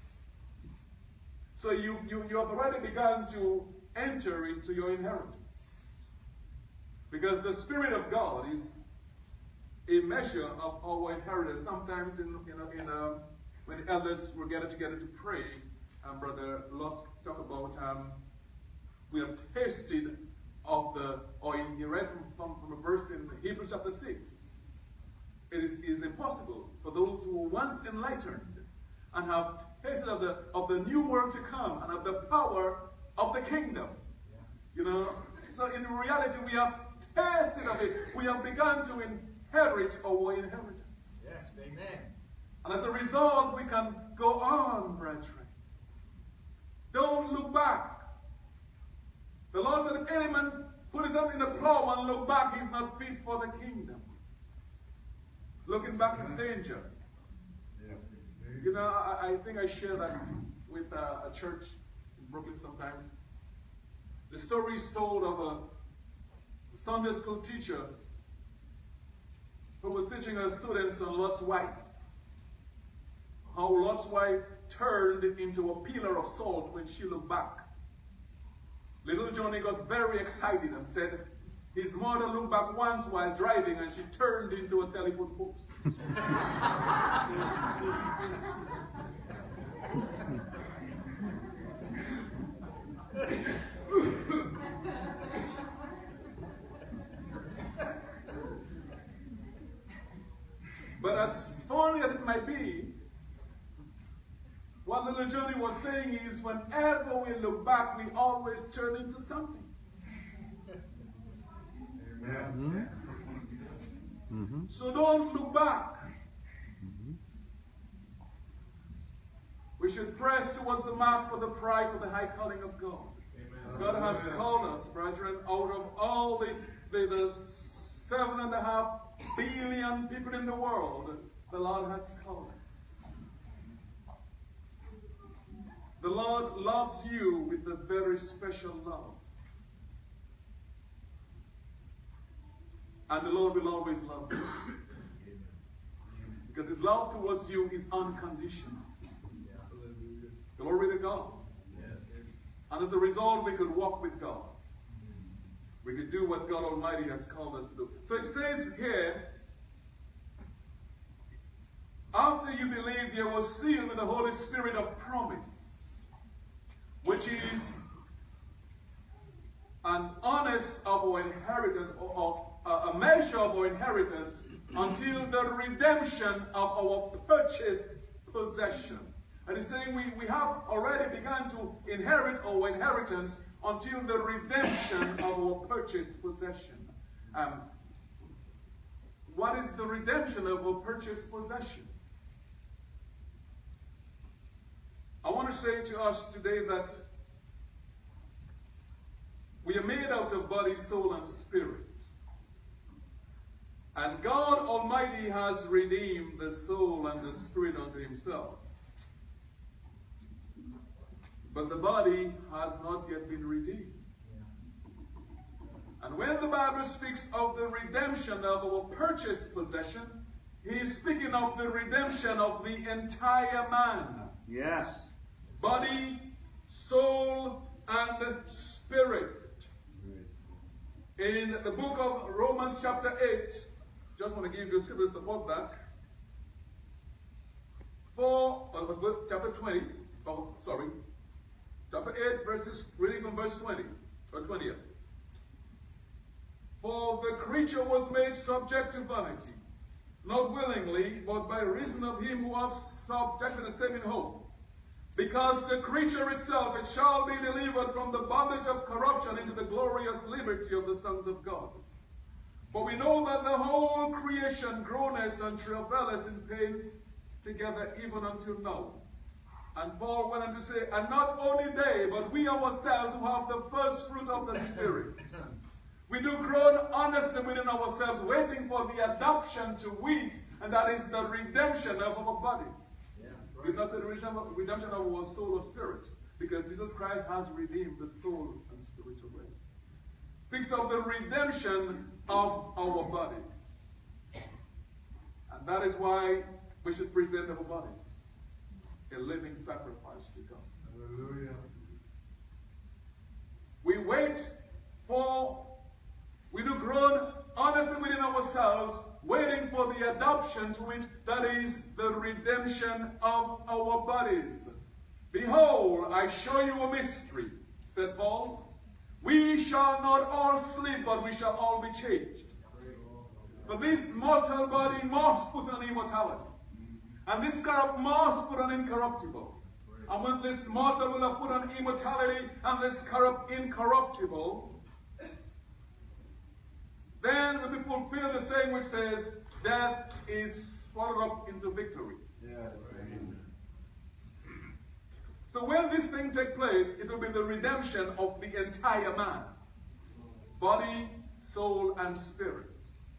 So you have already begun to enter into your inheritance. Because the Spirit of God is a measure of our inheritance. Sometimes when the elders were gathered together to pray, Brother Lusk talked about we have tasted of he read from a verse in Hebrews chapter 6. It is impossible for those who were once enlightened and have tasted of the new world to come and of the power of the kingdom. You know, so in reality we have tasted of it. We have begun to inherit our inheritance. Yes, amen. And as a result, we can go on, brethren. Don't look back. The Lord said, if any man put his hand in the plow and look back, he's not fit for the kingdom. Looking back is danger. You know, I think I share that with a church in Brooklyn sometimes. The story is told of a Sunday school teacher who was teaching her students on Lot's wife. How Lot's wife turned into a pillar of salt when she looked back. Little Johnny got very excited and said his mother looked back once while driving and she turned into a telephone post. But as funny as it might be, what little Johnny was saying is whenever we look back, we always turn into something. Amen. Mm-hmm. So don't look back. We should press towards the mark for the prize of the high calling of God. Amen. God has called us, brethren, out of all the 7.5 billion people in the world, the Lord has called us. The Lord loves you with a very special love. And the Lord will always love you. Because His love towards you is unconditional. Glory to God. And as a result, we could walk with God. We could do what God Almighty has called us to do. So it says here, after you believed, you were sealed with the Holy Spirit of promise, which is an honest of our inheritance, or a measure of our inheritance, until the redemption of our purchased possession. And he's saying we have already begun to inherit our inheritance until the redemption of our purchased possession. What is the redemption of our purchased possession? I want to say to us today that we are made out of body, soul, and spirit. And God Almighty has redeemed the soul and the spirit unto Himself. But the body has not yet been redeemed. And when the Bible speaks of the redemption of our purchased possession, He is speaking of the redemption of the entire man. Yes. Body, soul, and spirit. In the book of Romans chapter 8, just want to give you a scripture to support that. Chapter 20, chapter 8, reading from verse 20, or 20th. For the creature was made subject to vanity, not willingly, but by reason of Him who hath subjected the same in hope. Because the creature itself, it shall be delivered from the bondage of corruption into the glorious liberty of the sons of God. For we know that the whole creation groaneth and travaileth in pains together even until now. And Paul went on to say, and not only they, but we ourselves who have the first fruit of the Spirit. We do groan honestly within ourselves, waiting for the adoption to wheat, and that is the redemption of our bodies. Because the redemption of our soul or spirit. Because Jesus Christ has redeemed the soul and spirit already. Speaks of the redemption of our bodies. And that is why we should present our bodies a living sacrifice to God. Hallelujah. We do groan honestly within ourselves, waiting for the adoption to which that is the redemption of our bodies. Behold, I show you a mystery, said Paul. We shall not all sleep, but we shall all be changed. But this mortal body must put on immortality. And this corrupt must put on incorruptible. And when this mortal will have put on immortality and this corrupt incorruptible, then will be fulfilled the saying which says, death is swallowed up into victory. Yes. So when this thing takes place, it will be the redemption of the entire man. Body, soul, and spirit.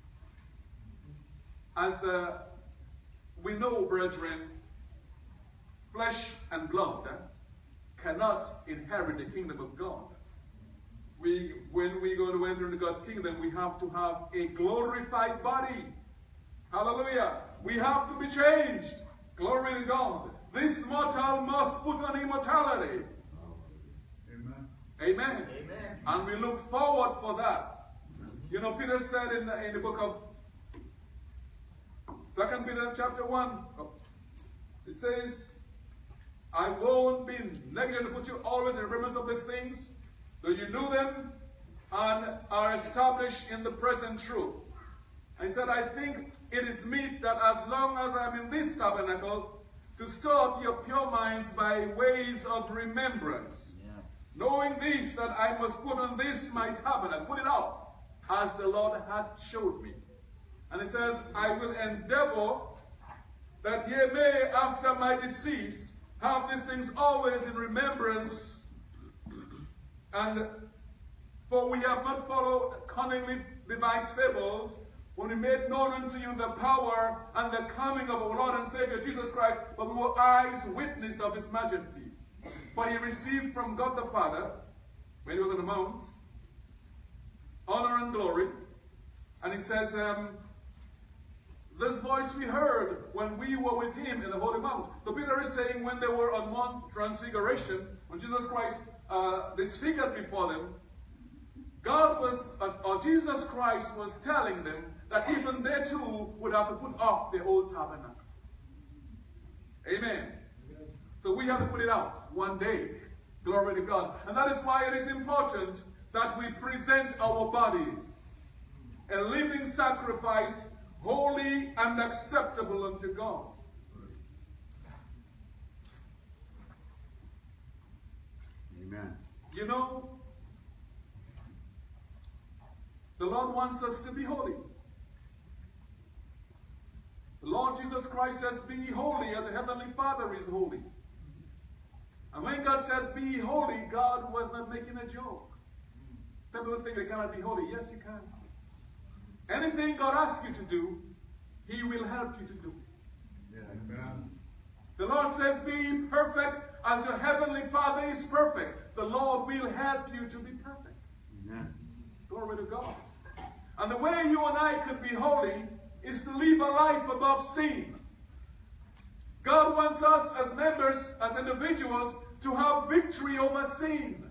As we know, brethren, flesh and blood cannot inherit the kingdom of God. When we go to enter into God's kingdom, we have to have a glorified body. Hallelujah. We have to be changed. Glory to God. This mortal must put on immortality. Amen. Amen. Amen. And we look forward for that. You know, Peter said in the book of 2 Peter chapter 1, it says, I won't be negligent to put you always in remembrance of these things, though you knew them and are established in the present truth. And he said, I think it is meet that as long as I am in this tabernacle, to store up your pure minds by ways of remembrance. Yeah. Knowing this, that I must put on this my tabernacle, put it up, as the Lord hath showed me. And it says, I will endeavor that ye may, after my decease, have these things always in remembrance. And for we have not followed cunningly devised fables, when we made known unto you the power and the coming of our Lord and Savior Jesus Christ, but we were eyes witness of his majesty. For he received from God the Father, when he was on the mount, honor and glory. And he says, this voice we heard when we were with him in the Holy Mount. So Peter is saying when they were on Mount Transfiguration, when Jesus Christ disfigured before them, God was, or Jesus Christ was telling them that even they too would have to put off the old tabernacle. Amen. So we have to put it out one day. Glory to God. And that is why it is important that we present our bodies a living sacrifice, holy and acceptable unto God. Amen. You know, the Lord wants us to be holy. The Lord Jesus Christ says, be holy as the Heavenly Father is holy. And when God said, be holy, God was not making a joke. People think they cannot be holy. Yes, you can. Anything God asks you to do, he will help you to do it. Yes. Amen. The Lord says, be perfect as your Heavenly Father is perfect. The Lord will help you to be perfect. Amen. Glory to God. And the way you and I could be holy is to live a life above sin. God wants us as members, as individuals, to have victory over sin.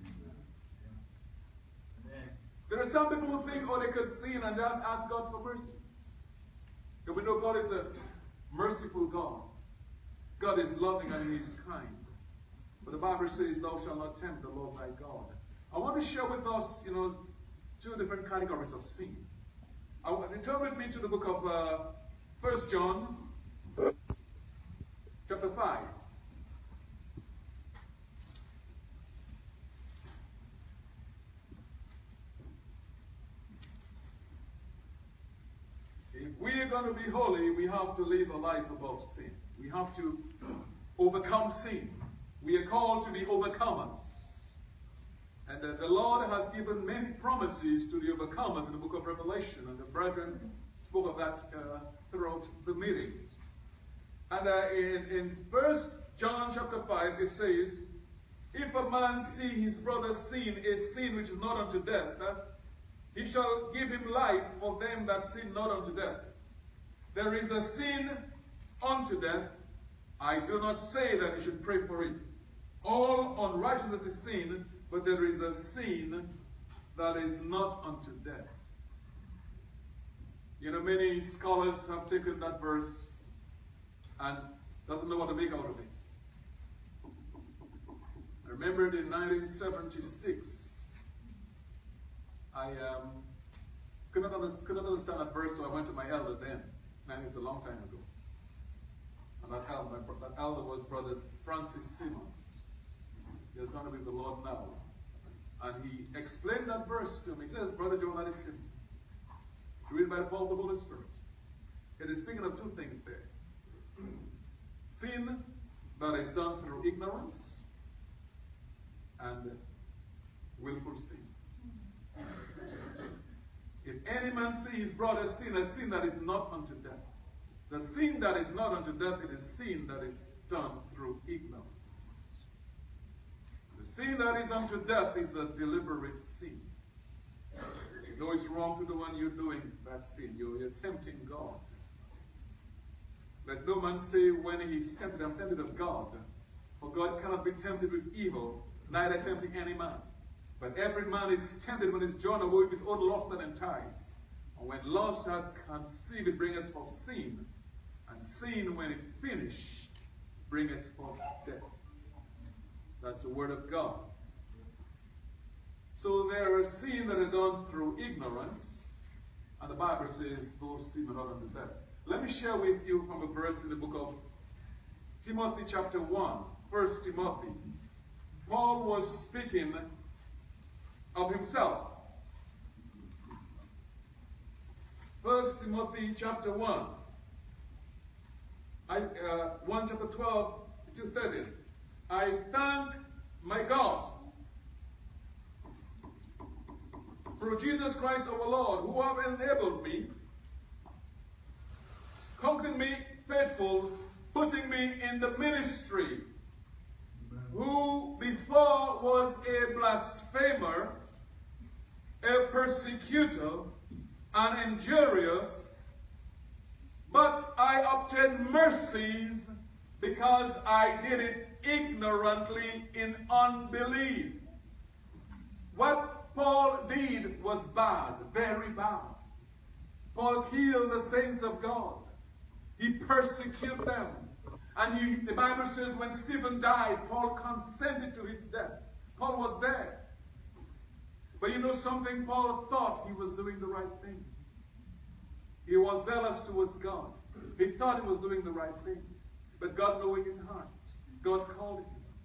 There are some people who think, oh, they could sin and just ask God for mercy. And we know God is a merciful God. God is loving and he is kind. But the Bible says, thou shalt not tempt the Lord thy God. I want to share with us, two different categories of sin. Turn with me to the book of 1 John, chapter 5. If we are going to be holy, we have to live a life above sin. We have to overcome sin. We are called to be overcomers. And the Lord has given many promises to the overcomers in the book of Revelation. And the brethren spoke of that throughout the meetings. And in 1 John chapter 5, it says, if a man see his brother sin, a sin which is not unto death, he shall give him life for them that sin not unto death. There is a sin unto death. I do not say that you should pray for it. All unrighteousness is sin, but there is a sin that is not unto death. You know, many scholars have taken that verse and doesn't know what to make out of it. I remembered in 1976, I could not understand that verse, so I went to my elder then. Man, it's a long time ago. And that elder was Brother Francis Simmons. He has gone to be with the Lord now. And he explained that verse to me. He says, Brother Joe, that is simple. You read by the power of the Holy Spirit. It is speaking of two things there. Sin that is done through ignorance and willful sin. If any man see his brother sin, a sin that is not unto death. The sin that is not unto death, it is sin that is done through ignorance. The sin that is unto death is a deliberate sin. You know it's wrong to the one you're doing that sin. You're tempting God. Let no man say when he is tempted, I'm tempted of God. For God cannot be tempted with evil, neither tempting any man. But every man is tempted when he's joined away with his own lust that entices. And when lust has conceived, it bringeth forth sin. And sin, when it finished, bringeth forth death. That's the word of God. So there are sins that are done through ignorance. And the Bible says those sins are not unto death. Let me share with you from a verse in the book of Timothy chapter 1. 1 Timothy. Paul was speaking of himself. 1 Timothy chapter 1. 1 chapter 12 to 13. I thank my God through Jesus Christ our Lord, who have enabled me, counting me faithful, putting me in the ministry, who before was a blasphemer, a persecutor, and injurious, but I obtained mercies because I did it ignorantly in unbelief. What Paul did was bad, very bad. Paul killed the saints of God. He persecuted them. And the Bible says when Stephen died, Paul consented to his death. Paul was there. But you know something? Paul thought he was doing the right thing. He was zealous towards God. He thought he was doing the right thing. But God knowing his heart, God called him.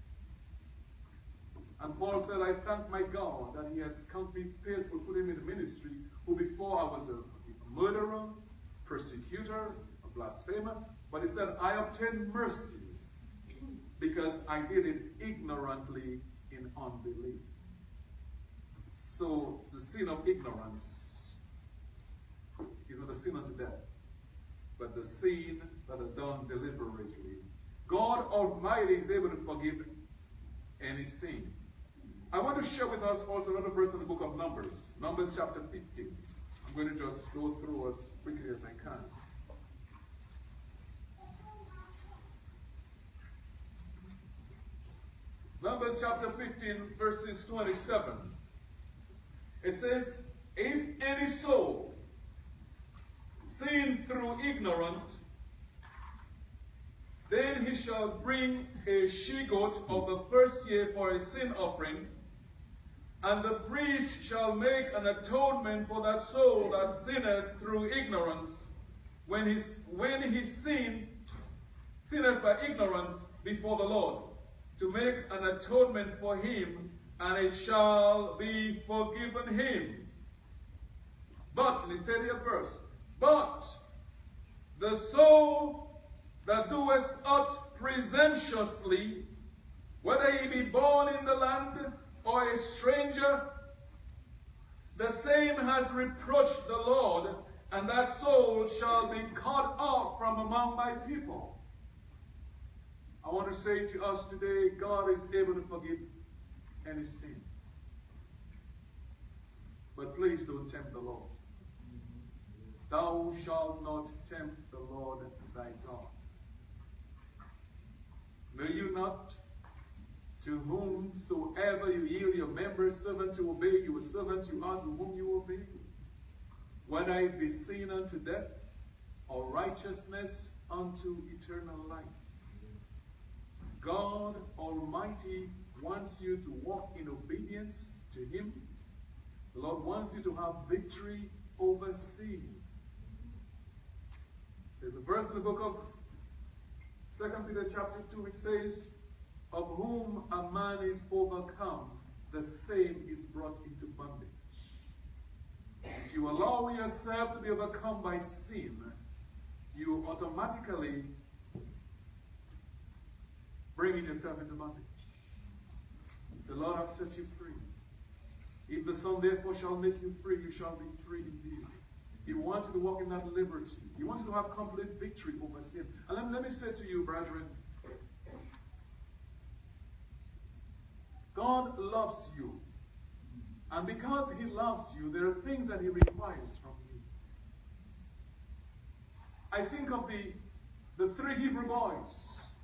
And Paul said, I thank my God that he has counted me faithful, put him in the ministry, who before I was a murderer, persecutor, a blasphemer. But he said, I obtained mercies because I did it ignorantly in unbelief. So the sin of ignorance is not a sin unto death, but the sin that is done deliberately. God Almighty is able to forgive any sin. I want to share with us also another verse in the book of Numbers. Numbers chapter 15. I'm going to just go through as quickly as I can. Numbers chapter 15, verses 27. It says, if any soul sin through ignorance, then he shall bring a she-goat of the first year for a sin offering, and the priest shall make an atonement for that soul that sinneth through ignorance, when he sinneth by ignorance before the Lord, to make an atonement for him, and it shall be forgiven him. But, in the 30th verse, but The soul that doeth aught presumptuously, whether he be born in the land or a stranger, the same has reproached the Lord, and that soul shall be cut off from among my people. I want to say to us today, God is able to forgive any sin. But please don't tempt the Lord. Thou shalt not tempt the Lord thy God. Know you not, to whomsoever you yield your members servant to obey, you a servant you are to whom you obey, whether it be sin unto death or righteousness unto eternal life. God Almighty wants you to walk in obedience to Him. The Lord wants you to have victory over sin. There's a verse in the book of 2 Peter chapter 2 which says, of whom a man is overcome, the same is brought into bondage. If you allow yourself to be overcome by sin, you automatically bringing yourself into bondage. The Lord hath set you free. If the Son therefore shall make you free, you shall be free indeed. He wants you to walk in that liberty. He wants you to have complete victory over sin. And let me say to you, brethren, God loves you. And because He loves you, there are things that He requires from you. I think of the 3 Hebrew boys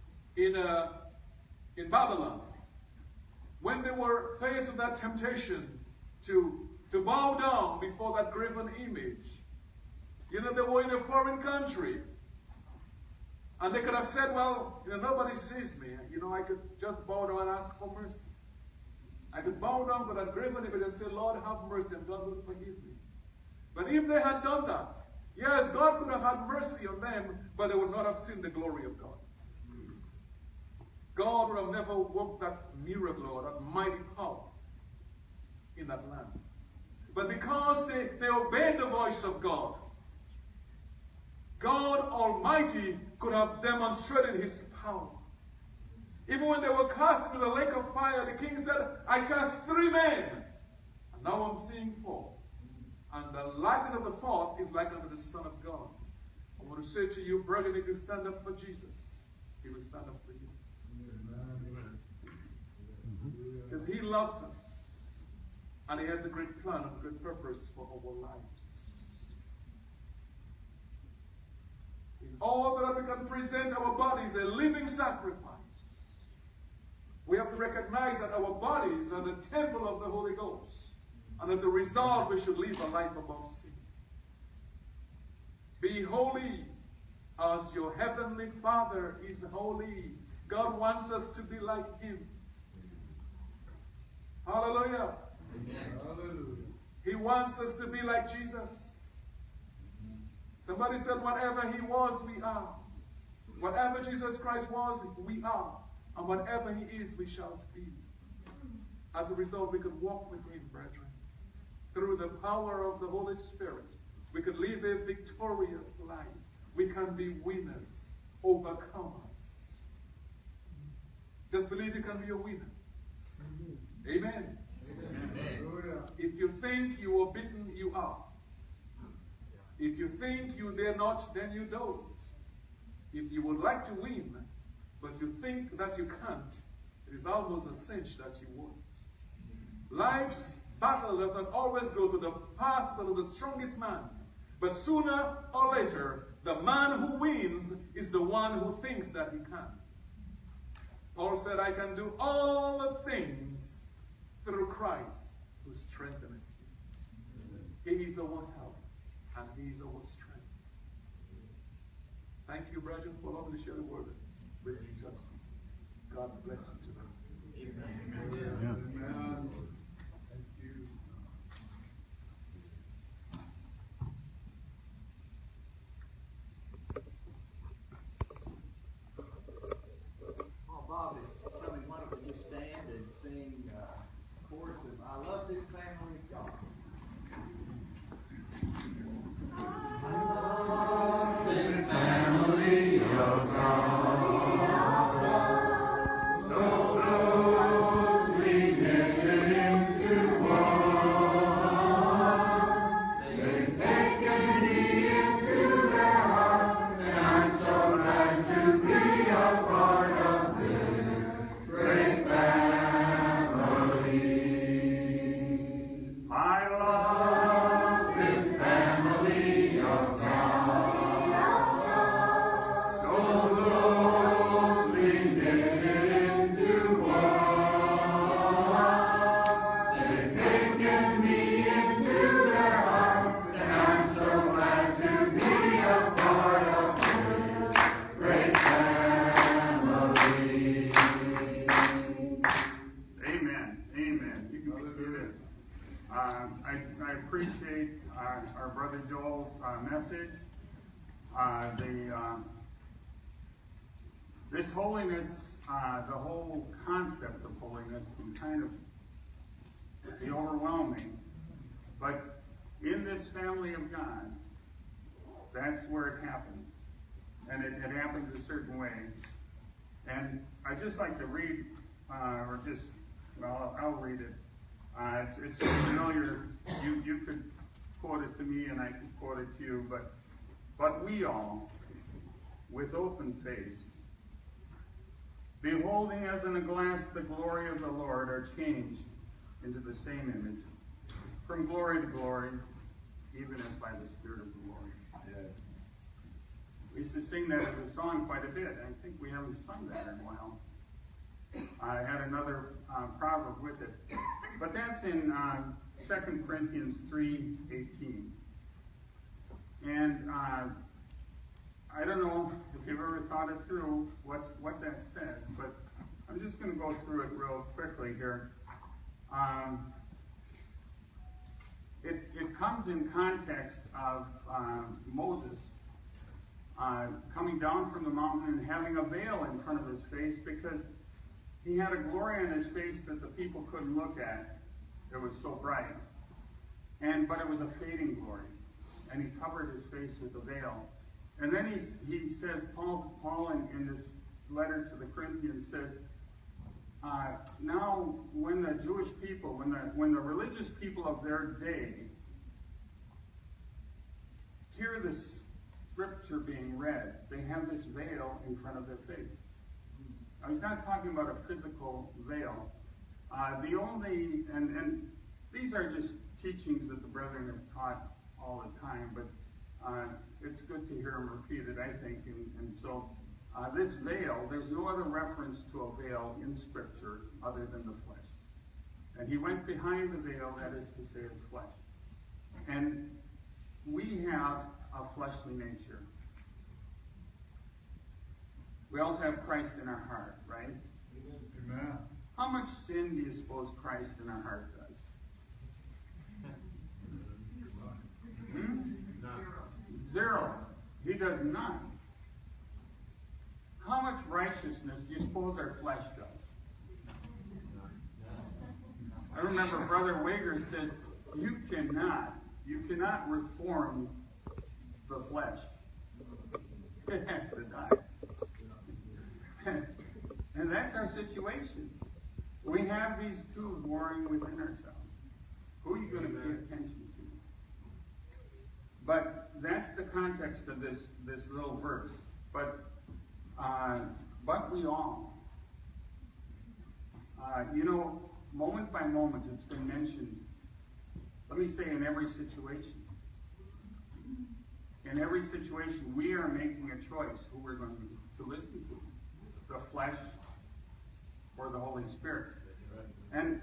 in Babylon, when they were faced with that temptation to bow down before that graven image. You know, they were in a foreign country. And they could have said, well, you know, nobody sees me. You know, I could just bow down and ask for mercy. I could bow down for that graven image and say, Lord, have mercy, and God will forgive me. But if they had done that, yes, God could have had mercy on them, but they would not have seen the glory of God. God would have never worked that miracle or that mighty power in that land. But because they obeyed the voice of God, God Almighty could have demonstrated His power. Even when they were cast into the lake of fire, the king said, I cast 3 men, and now I'm seeing 4. And the likeness of the 4th is like unto the Son of God. I want to say to you, brethren, if you stand up for Jesus, He will stand up for you. Because He loves us. And He has a great plan and a great purpose for our lives. In order that we can present our bodies a living sacrifice, we have to recognize that our bodies are the temple of the Holy Ghost. And as a result, we should live a life above sin. Be holy as your heavenly Father is holy. God wants us to be like Him. Hallelujah. Amen. Hallelujah. He wants us to be like Jesus. Somebody said, whatever He was, we are. Whatever Jesus Christ was, we are. And whatever He is, we shall be. As a result, we could walk with Him, brethren. Through the power of the Holy Spirit, we could live a victorious life. We can be winners, overcomers. Just believe you can be a winner. Amen. Amen. If you think you are beaten, you are. If you think you dare not, then you don't. If you would like to win, but you think that you can't, it is almost a cinch that you won't. Life's battle does not always go to the fastest or the strongest man. But sooner or later, the man who wins is the one who thinks that he can. Paul said, I can do all things through Christ who strengthens me. He is our help and He is our strength. Thank you, brethren, for allowing me to share the word with you. God bless you tonight. Amen. Amen. Thank you. Oh, Bob is coming. Why don't we just stand and sing a chorus of I Love This Family of God. I love this family. You can see this. I appreciate our brother Joel's message. This holiness, the whole concept of holiness can kind of be overwhelming. But in this family of God, that's where it happens. And it happens a certain way. And I'd just like to read, I'll read it. It's so familiar. You could quote it to me and I could quote it to you. But we all, with open face, beholding as in a glass the glory of the Lord, are changed into the same image, from glory to glory, even as by the Spirit of the Lord. Yes. We used to sing that as a song quite a bit. I think we haven't sung that in a while. I had another proverb with it. But that's in 2 Corinthians 3:18. And I don't know if you've ever thought it through what that says, but I'm just going to go through it real quickly here. It comes in context of Moses coming down from the mountain and having a veil in front of his face because he had a glory on his face that the people couldn't look at. It was so bright. But it was a fading glory. And he covered his face with a veil. And then he says, Paul in this letter to the Corinthians says, now when the Jewish people, when the religious people of their day hear this scripture being read, they have this veil in front of their face. Now, he's not talking about a physical veil. And these are just teachings that the brethren have taught all the time, but it's good to hear them repeated, I think. And so this veil, there's no other reference to a veil in Scripture other than the flesh. And he went behind the veil, that is to say, his flesh. And we have a fleshly nature. We also have Christ in our heart, right? Amen. How much sin do you suppose Christ in our heart does? Zero. He does none. How much righteousness do you suppose our flesh does? I remember Brother Wager says, you cannot reform the flesh. It has to die. And that's our situation. We have these two warring within ourselves. Who are you going to pay attention to? But that's the context of this little verse. But we all. Moment by moment, it's been mentioned. Let me say, in every situation. In every situation, we are making a choice who we're going to listen to. The flesh or the Holy Spirit. And,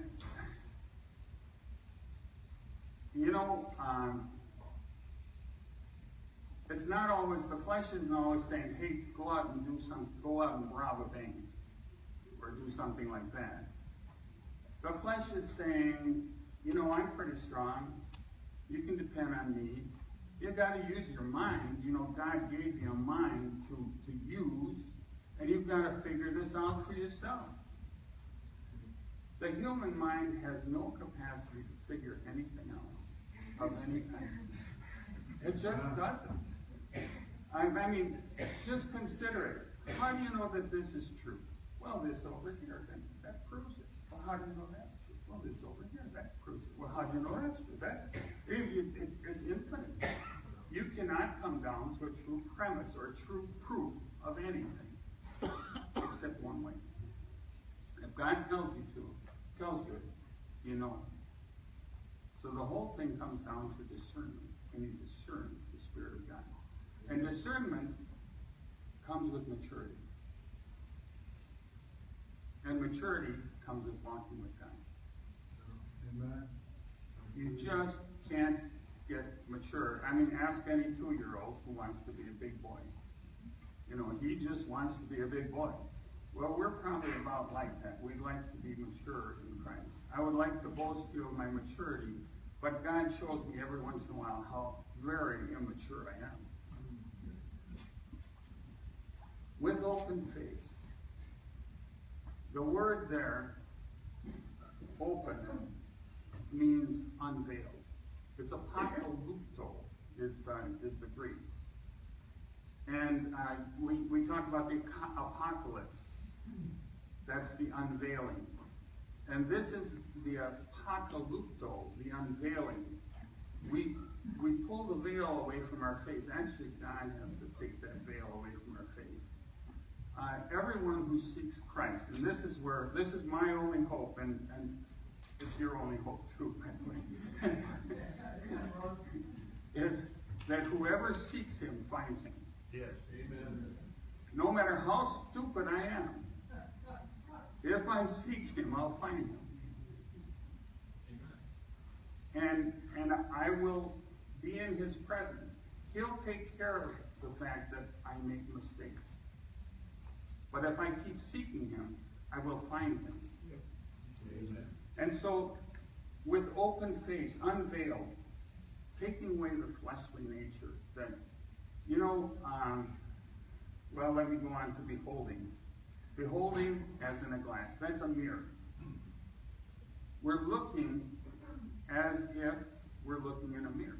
it's not always, the flesh isn't always saying, hey, go out and rob a bank, or do something like that. The flesh is saying, I'm pretty strong. You can depend on me. You got to use your mind. God gave you a mind to use, and you've got to figure this out for yourself. The human mind has no capacity to figure anything out of any kind. It just doesn't. I mean, just consider it. How do you know that this is true? Well, this over here, then that proves it. Well, how do you know that's true? Well, this over here, that proves it. Well, how do you know that's true? It's infinite. You cannot come down to a true premise or a true proof of anything except one way. If God tells you it, you know it. So the whole thing comes down to discernment. Can you discern the Spirit of God? And discernment comes with maturity. And maturity comes with walking with God. Amen. You just can't get mature. I mean, ask any 2-year-old who wants to be a big boy. He just wants to be a big boy. Well, we're probably about like that. We'd like to be mature in Christ. I would like to boast you of my maturity, but God shows me every once in a while how very immature I am. With open face. The word there, open, means unveiled. It's apocalypto is the Greek. And we talk about the apocalypse. That's the unveiling. And this is the apocalypto, the unveiling. We pull the veil away from our face. Actually, God has to take that veil away from our face. Everyone who seeks Christ, and this is my only hope, and it's your only hope too, by the way, is that whoever seeks Him finds Him. Yes. Amen. No matter how stupid I am, if I seek Him, I'll find Him. And I will be in His presence. He'll take care of the fact that I make mistakes. But if I keep seeking Him, I will find Him. Amen. And so, with open face, unveiled, taking away the fleshly nature, that, well, let me go on to beholding. Beholding as in a glass. That's a mirror. We're looking as if we're looking in a mirror.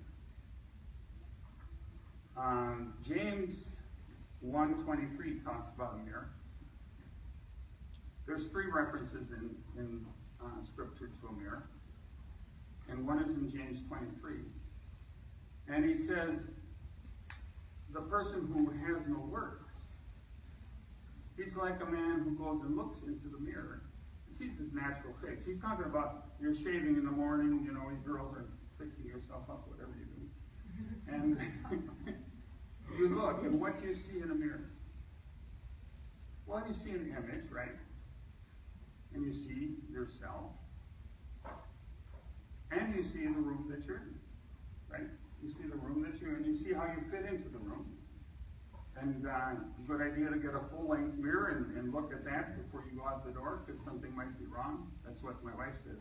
James 1:23 talks about a mirror. There's 3 references in Scripture to a mirror. And one is in James 23. And he says, the person who has no works, he's like a man who goes and looks into the mirror and sees his natural face. He's talking about you're shaving in the morning, you girls are fixing yourself up, whatever you do. And you look, and what do you see in a mirror? Well, you see an image, right? And you see yourself. And you see the room that you're in, right? You see the room that you're in. You see how you fit into the room. And good idea to get a full-length mirror and look at that before you go out the door, because something might be wrong. That's what my wife says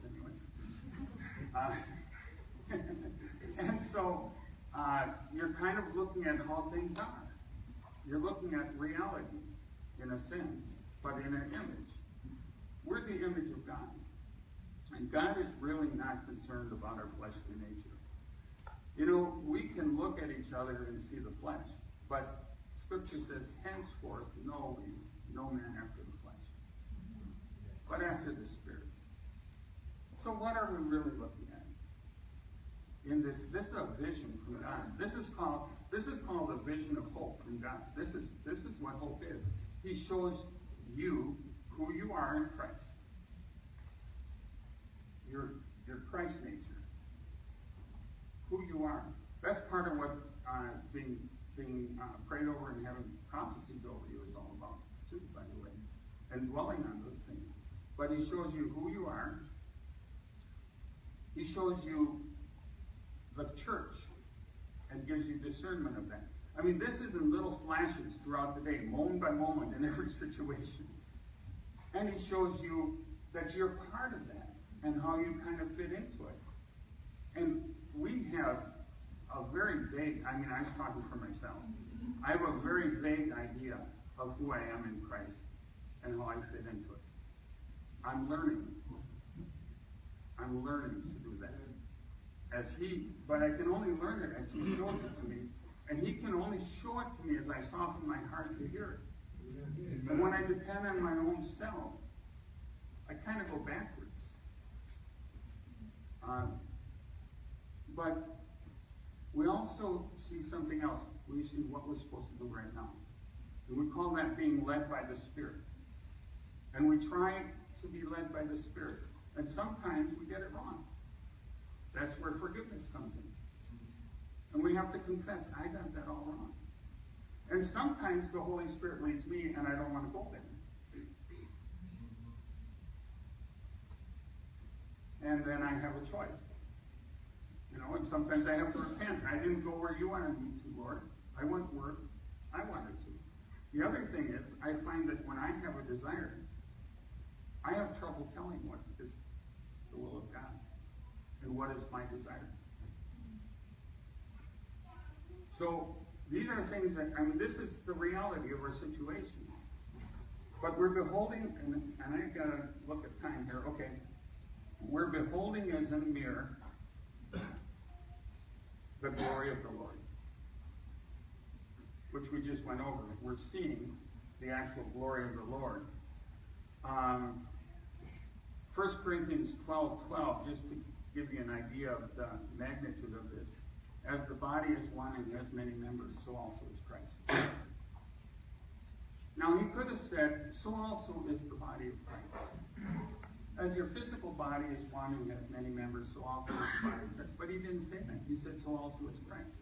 anyway. And so you're kind of looking at how things are. You're looking at reality, in a sense, but in an image. We're the image of God. And God is really not concerned about our fleshly nature. We can look at each other and see the flesh, but Scripture says, henceforth know we no man after the flesh, but after the Spirit. So what are we really looking at? In this is a vision from God. This is called a vision of hope from God. This is what hope is. He shows you who you are in Christ. Your Christ nature. Who you are. That's part of what being prayed over and having prophecies over you is all about, too, by the way. And dwelling on those things. But He shows you who you are. He shows you the church and gives you discernment of that. I mean, this is in little flashes throughout the day, moment by moment in every situation. And He shows you that you're part of that and how you kind of fit into it. And we have a very vague, I'm talking for myself. I have a very vague idea of who I am in Christ and how I fit into it. I'm learning to do that. But I can only learn it as He shows it to me. And He can only show it to me as I soften my heart to hear it. And when I depend on my own self, I kind of go backwards. But we also see something else. We see what we're supposed to do right now. And we call that being led by the Spirit. And we try to be led by the Spirit. And sometimes we get it wrong. That's where forgiveness comes in. And we have to confess, I got that all wrong. And sometimes the Holy Spirit leads me and I don't want to go there. And then I have a choice. And sometimes I have to repent. I didn't go where you wanted me to, Lord. I went where I wanted to. The other thing is, I find that when I have a desire, I have trouble telling what is the will of God? And what is my desire? So these are things that, I mean, this is the reality of our situation. But we're beholding, and I've got to look at time here. Okay. We're beholding as in a mirror the glory of the Lord, which we just went over. We're seeing the actual glory of the Lord. 1 Corinthians 12:12, just to give you an idea of the magnitude of this. As the body is one and has many members, so also is Christ. Now he could have said, so also is the body of Christ. As your physical body is one and has many members, so also is the body of Christ. But he didn't say that. He said, so also is Christ.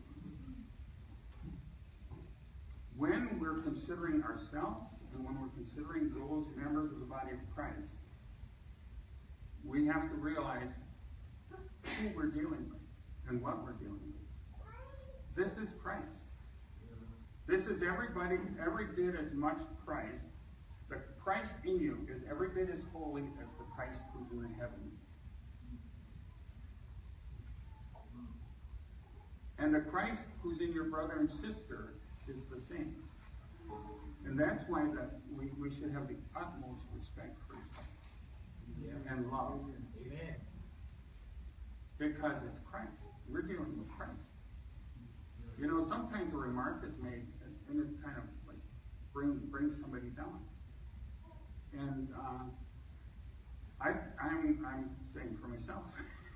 When we're considering ourselves and when we're considering those members of the body of Christ, we have to realize who we're dealing with and what we're dealing with. This is Christ. This is everybody, every bit as much Christ. The Christ in you is every bit as holy as the Christ who's in the heavens. And the Christ who's in your brother and sister is the same. And that's why we should have the utmost respect for each other and love. Amen. Because it's Christ. We're dealing with Christ. You know, sometimes a remark is made and it kind of like brings somebody down. And I'm saying for myself,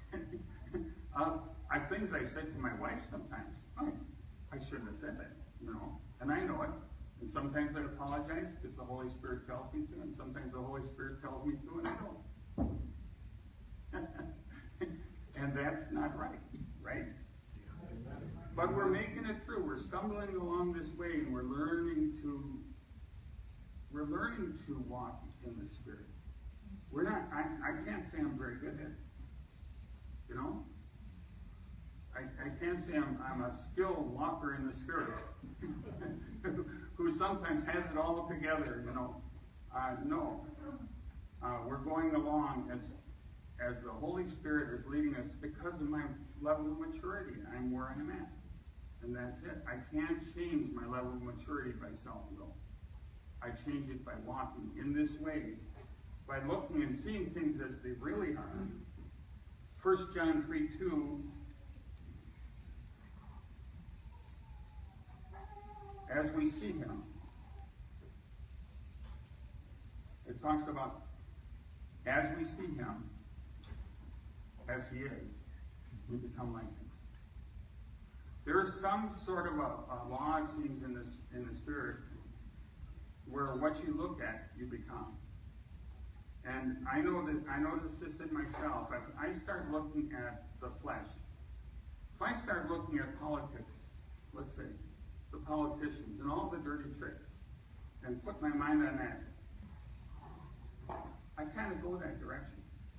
things I said to my wife sometimes, oh, I shouldn't have said that, you know, and I know it. And sometimes I apologize because the Holy Spirit tells me to, and sometimes the Holy Spirit tells me to, and I don't. And that's not right, right? But we're making it through. We're stumbling along this way, and we're learning to walk in the Spirit. We're not. I can't say I'm very good at it. You know. I can't say I'm a skilled walker in the Spirit, who sometimes has it all together. You know. No. We're going along as the Holy Spirit is leading us because of my level of maturity. I'm where I'm at. And that's it. I can't change my level of maturity by self-will. I change it by walking in this way, by looking and seeing things as they really are. 1 John 3:2, as we see him, it talks about as we see him, as he is, we become like him. There's some sort of a law, it seems, in the Spirit, where what you look at, you become. And I notice this in myself. If I start looking at the flesh, if I start looking at politics, let's say, the politicians and all the dirty tricks, and put my mind on that, I kind of go that direction.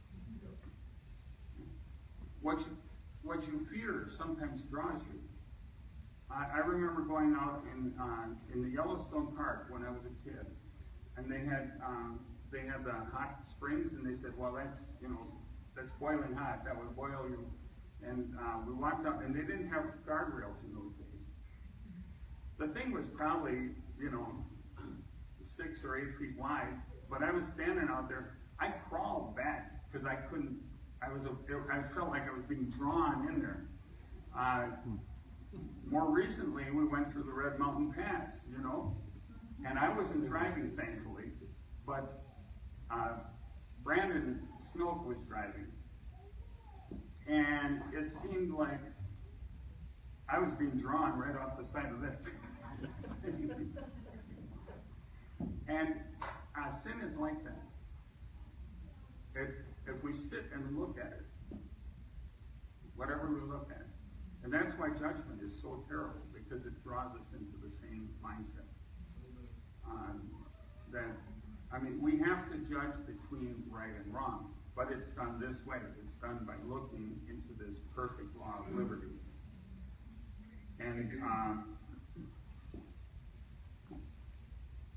What you fear sometimes draws you. I remember going out in the Yellowstone Park when I was a kid, and they had the hot springs, and they said, well, that's boiling hot. That would boil you. And we walked out, and they didn't have guardrails in those days. The thing was probably 6 or 8 feet wide, but I was standing out there. I crawled back because I couldn't. I felt like I was being drawn in there. More recently, we went through the Red Mountain Pass, and I wasn't driving, thankfully, but Brandon Snoke was driving, and it seemed like I was being drawn right off the side of it. And sin is like that. If we sit and look at it, whatever we look at, and that's why judgment is so terrible, because it draws us into the same mindset. We have to judge between right and wrong, but it's done this way. It's done by looking into this perfect law of liberty. And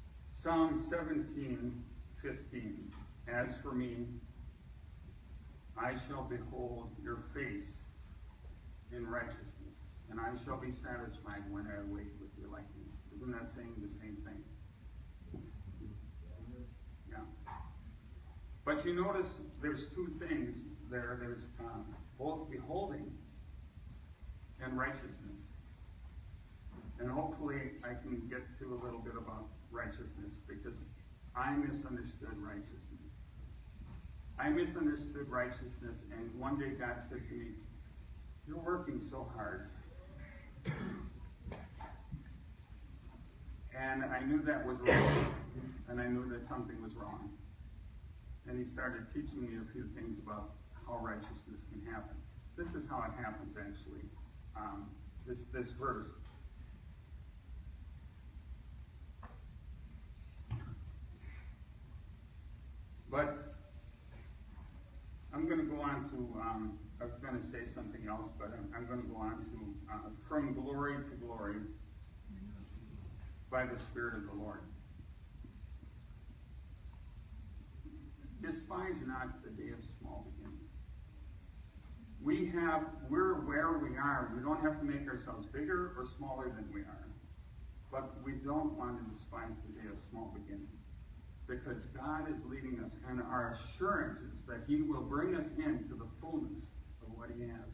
Psalm 17:15, as for me, I shall behold your face in righteousness, and I shall be satisfied when I awake with your likeness. Isn't that saying the same thing? Yeah. But you notice there's two things there. There's both beholding and righteousness. And hopefully I can get to a little bit about righteousness, because I misunderstood righteousness. I misunderstood righteousness, and one day God said to me, "You're working so hard." And I knew that was wrong, and I knew that something was wrong. And he started teaching me a few things about how righteousness can happen. This is how it happens, actually. This verse. But I'm going to go on to, I was going to say something else, but I'm going to go on to from glory to glory by the Spirit of the Lord. Despise not the day of small beginnings. We're where we are. We don't have to make ourselves bigger or smaller than we are. But we don't want to despise the day of small beginnings, because God is leading us, and our assurance is that He will bring us into the fullness of what He has.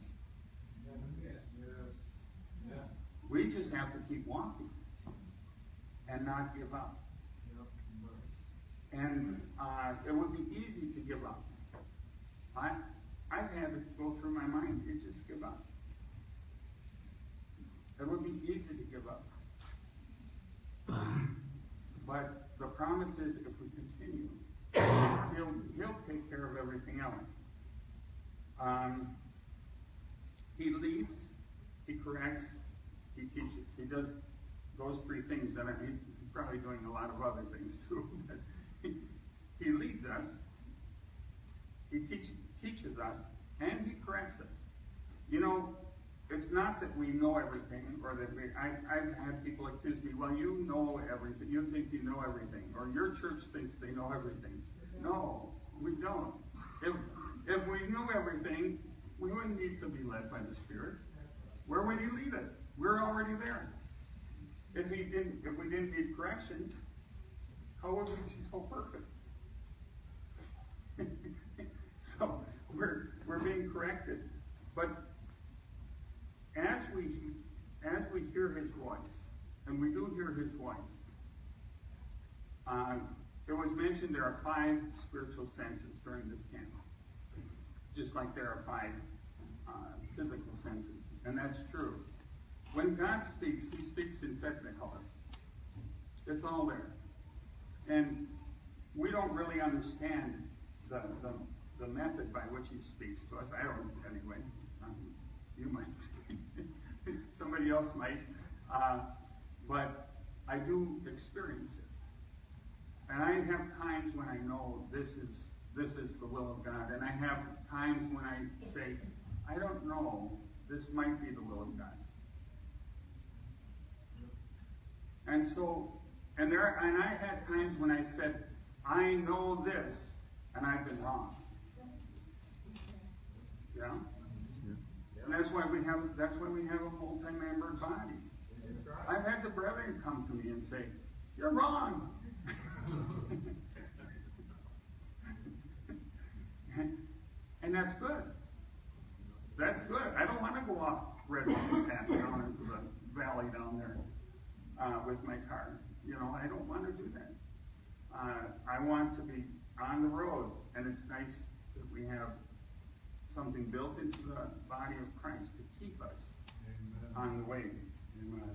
We just have to keep walking and not give up. And it would be easy to give up. I've had to go through my mind, you just give up. It would be easy to give up. But the promise is, if we continue, He'll take care of everything else. He leads, He corrects, He teaches. He does those three things, and He's probably doing a lot of other things too. But He leads us, He teaches us, and He corrects us. You know, it's not that we know everything, or that I've had people accuse me, well, you know everything, you think you know everything, or your church thinks they know everything. No, we don't. If we knew everything, we wouldn't need to be led by the Spirit. Where would He lead us? We're already there. If we didn't need correction, how would we be so perfect? So we're being corrected. But as we hear His voice, and we do hear His voice, it was mentioned there are 5 spiritual senses during this camp, just like there are 5 physical senses, and that's true. When God speaks, He speaks in technicolor. It's all there, and we don't really understand the method by which He speaks to us. I don't, anyway. You might. Somebody else might. But I do experience it. And I have times when I know this is the will of God. And I have times when I say, I don't know, this might be the will of God. And so, and I had times when I said, I know this, and I've been wrong. Yeah? And that's why we have a multi-membered body. I've had the brethren come to me and say, "You're wrong." And that's good. That's good. I don't want to go off Red Mountain Pass down into the valley down there with my car. You know, I don't want to do that. I want to be on the road, and it's nice that we have something built into the body of Christ to keep us on the way. Amen.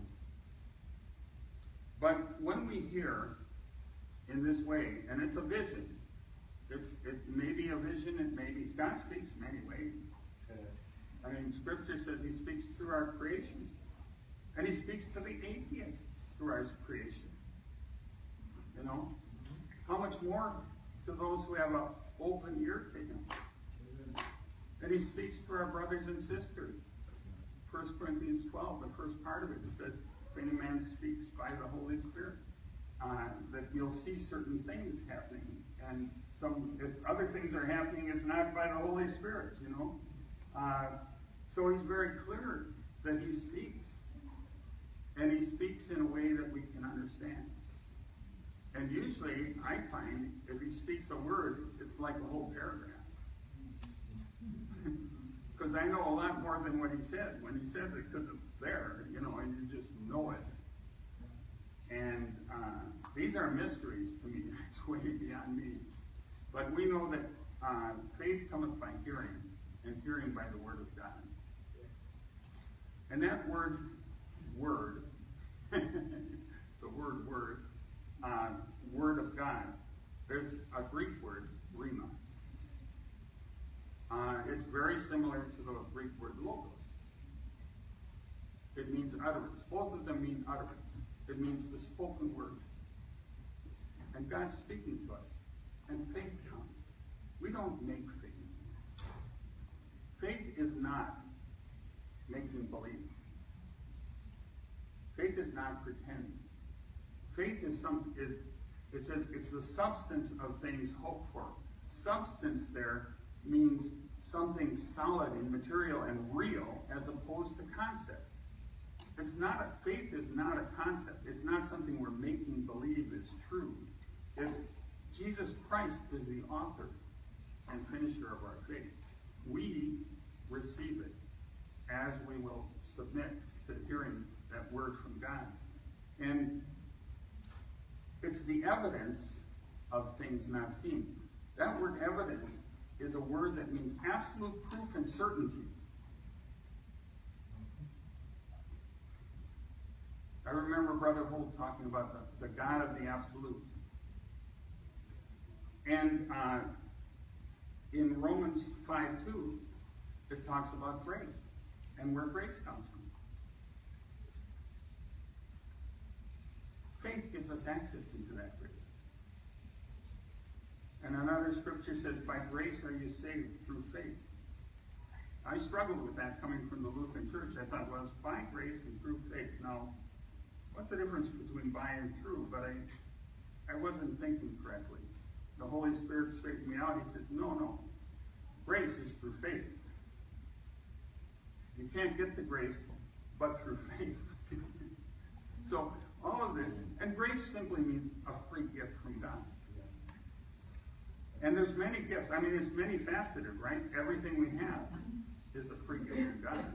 But when we hear in this way, and it's a vision, it may be a vision, it may be, God speaks many ways. I mean, Scripture says He speaks through our creation. And He speaks to the atheists through our creation. You know? How much more to those who have an open ear to Him? And He speaks to our brothers and sisters. 1 Corinthians 12, the first part of it, says, if any man speaks by the Holy Spirit, that you'll see certain things happening. And if other things are happening, it's not by the Holy Spirit, So he's very clear that he speaks. And he speaks in a way that we can understand. And usually, I find, if he speaks a word, it's like a whole paragraph. Because I know a lot more than what he said when he says it, because it's there, and you just know it. And these are mysteries to me. It's way beyond me. But we know that faith cometh by hearing, and hearing by the word of God. And that word, the word, word of God, there's a Greek word, rhema. It's very similar to the Greek word logos. It means utterance. Both of them mean utterance. It means the spoken word. And God's speaking to us. And faith comes. We don't make faith. Faith is not making believe. Faith is not pretending. Faith is it says it's the substance of things hoped for. Substance there means something solid and material and real as opposed to concept. Faith is not a concept. It's not something we're making believe is true. It's Jesus Christ is the author and finisher of our faith. We receive it as we will submit to hearing that word from God. And it's the evidence of things not seen. That word evidence is a word that means absolute proof and certainty. I remember Brother Holt talking about the God of the absolute. And in Romans 5:2, it talks about grace and where grace comes from. Faith gives us access into that grace. And another scripture says, by grace are you saved through faith. I struggled with that coming from the Lutheran Church. I thought, well, it's by grace and through faith. Now, what's the difference between by and through? But I wasn't thinking correctly. The Holy Spirit straightened me out. He says, no. Grace is through faith. You can't get the grace but through faith. So, all of this, and grace simply means a free gift from God. And there's many gifts. I mean, it's many faceted, right? Everything we have is a free gift from God.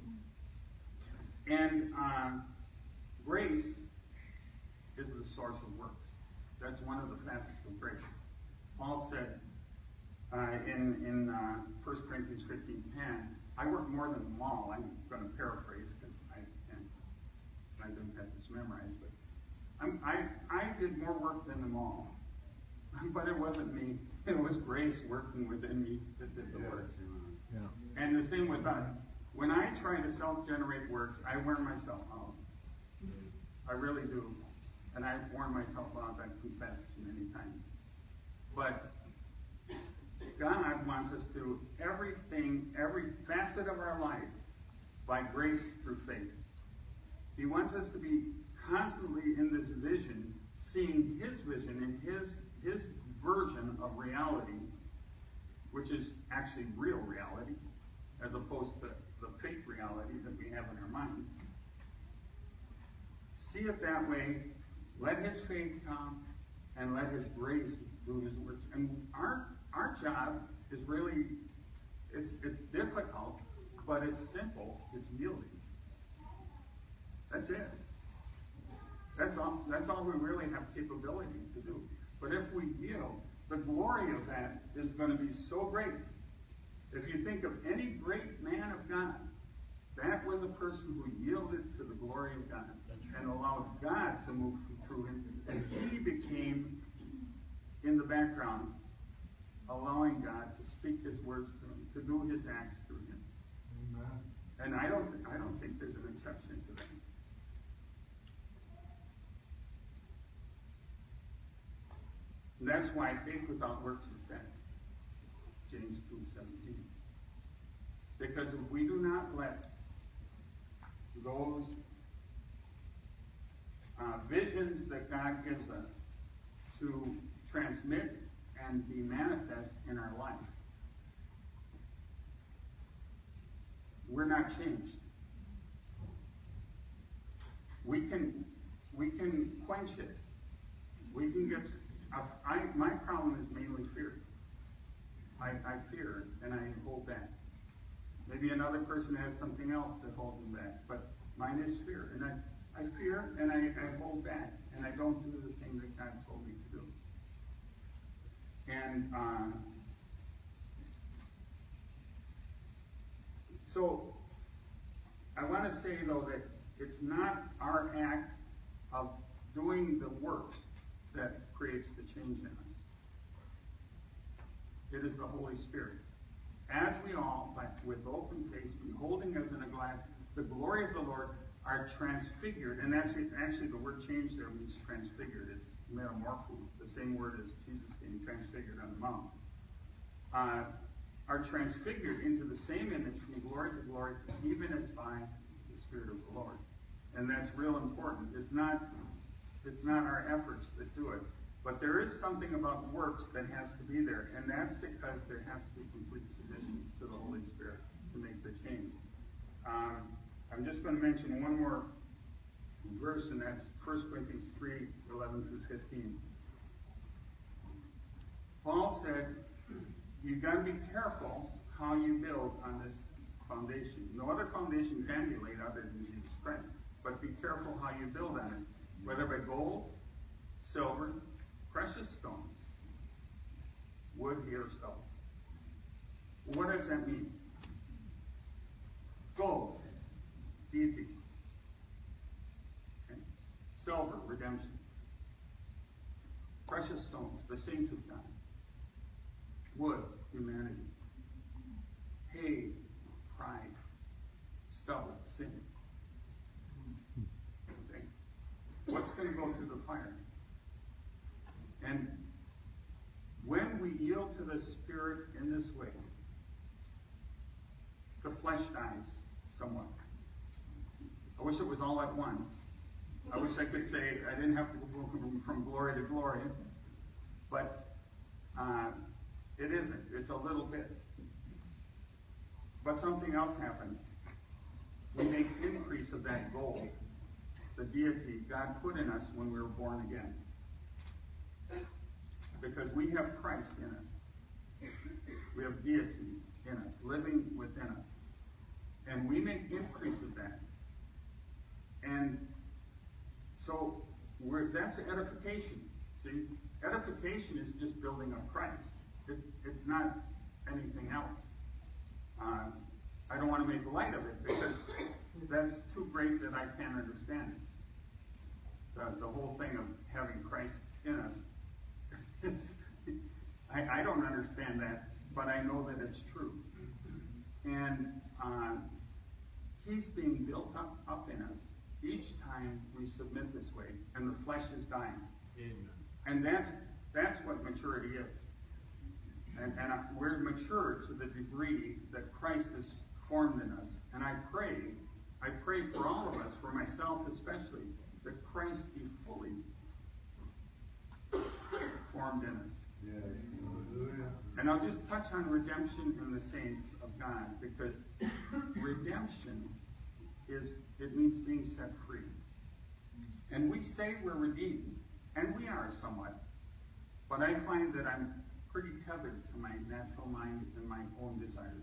And grace is the source of works. That's one of the facets of grace. Paul said in 1 Corinthians 15:10, I work more than them all. I'm going to paraphrase because I don't have this memorized, but I did more work than them all. But it wasn't me. It was grace working within me that did the work. Yeah. And the same with us. When I try to self-generate works, I wear myself out. I really do. And I've worn myself out, I've confessed many times. But God wants us to everything, every facet of our life, by grace through faith. He wants us to be constantly in this vision, seeing His vision and His version of reality, which is actually real reality, as opposed to the fake reality that we have in our minds. See it that way. Let His faith come, and let His grace do His works. And our job is really, it's difficult, but it's simple. It's yielding. That's it. That's all we really have capability to do. But if we yield, the glory of that is going to be so great. If you think of any great man of God, that was a person who yielded to the glory of God and allowed God to move through him. And he became, in the background, allowing God to speak His words to him, to do His acts through him. Amen. And I don't think there's an exception to that. And that's why faith without works is dead. James 2:17. Because if we do not let those visions that God gives us to transmit and be manifest in our life. We're not changed. We can quench it. We can get. My problem is mainly fear. I fear and I hold back. Maybe another person has something else that holds them back, but mine is fear, and I fear and I hold back, and I don't do the thing that God told me to do. And so I want to say, though, that it's not our act of doing the works that creates the change in us. It is the Holy Spirit. As we all, with open face, beholding as in a glass the glory of the Lord, are transfigured, and actually the word change there means transfigured. It's metamorpho, the same word as Jesus being transfigured on the mount. Are transfigured into the same image from glory to glory, even as by the Spirit of the Lord. And that's real important. It's not our efforts that do it. But there is something about works that has to be there, and that's because there has to be complete submission to the Holy Spirit to make the change. I'm just going to mention one more verse, and that's 1 Corinthians 3, 11 through 15. Paul said, you've got to be careful how you build on this foundation. No other foundation can be laid other than Jesus Christ. But be careful how you build on it, whether by gold, silver, precious stones, wood, hay, or stone. What does that mean? Gold, deity. Okay. Silver, redemption. Precious stones, the saints of God. Wood, humanity. Hay, pride. Stubble, sin. Okay. What's going to go through the fire? And when we yield to the Spirit in this way, the flesh dies somewhat. I wish it was all at once. I wish I could say I didn't have to go from glory to glory, but it isn't. It's a little bit. But something else happens. We make increase of that gold, the deity God put in us when we were born again. Because we have Christ in us. We have deity in us, living within us. And we make increase of that. And so that's edification. See, edification is just building up Christ. It's not anything else. I don't want to make light of it because that's too great that I can't understand it. The whole thing of having Christ in us. I don't understand that, but I know that it's true. And He's being built up in us each time we submit this way, and the flesh is dying. Amen. And that's what maturity is. And we're mature to the degree that Christ is formed in us. And I pray for all of us, for myself especially, that Christ be fully formed in us. Yes. And I'll just touch on redemption and the saints of God, because redemption it means being set free. And we say we're redeemed, and we are somewhat, but I find that I'm pretty tethered to my natural mind and my own desires.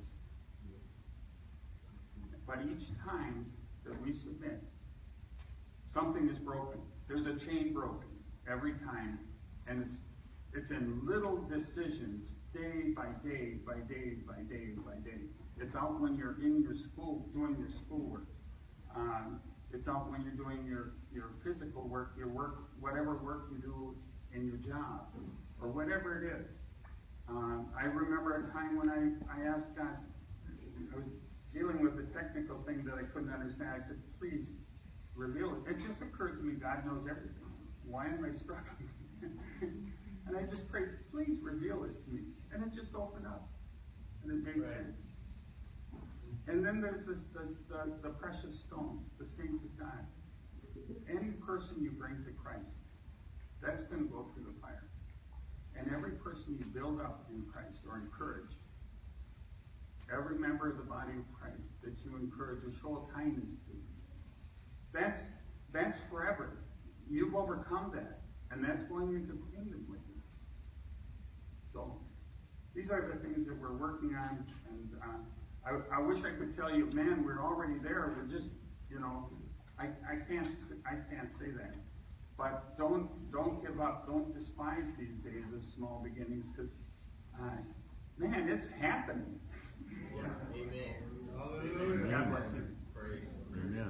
But each time that we submit, something is broken. There's a chain broken every time, and it's in little decisions, day by day, by day, by day, by day. It's out when you're in your school, doing your schoolwork. It's out when you're doing your physical work, your work, whatever work you do in your job, or whatever it is. I remember a time when I asked God, I was dealing with a technical thing that I couldn't understand. I said, please reveal it. It just occurred to me, God knows everything. Why am I struggling? And I just prayed, please reveal this to me. And it just opened up. And it made sense. And then there's the precious stones, the saints of God. Any person you bring to Christ, that's going to go through the fire. And every person you build up in Christ or encourage, every member of the body of Christ that you encourage or show kindness to, that's forever. You've overcome that. And that's going into the kingdom with you. So, these are the things that we're working on. And I wish I could tell you, man, we're already there. We're just, I can't say that. But don't give up. Don't despise these days of small beginnings, because, man, it's happening. Yeah. Amen. Hallelujah. God bless you. Amen.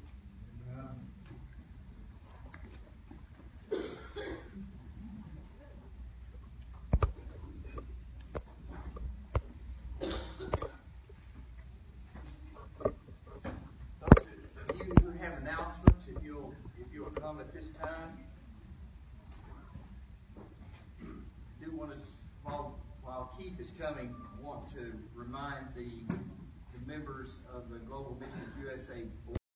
Those of you who have announcements, if you'll come at this time. I do want to, while Keith is coming, I want to remind the members of the Global Missions USA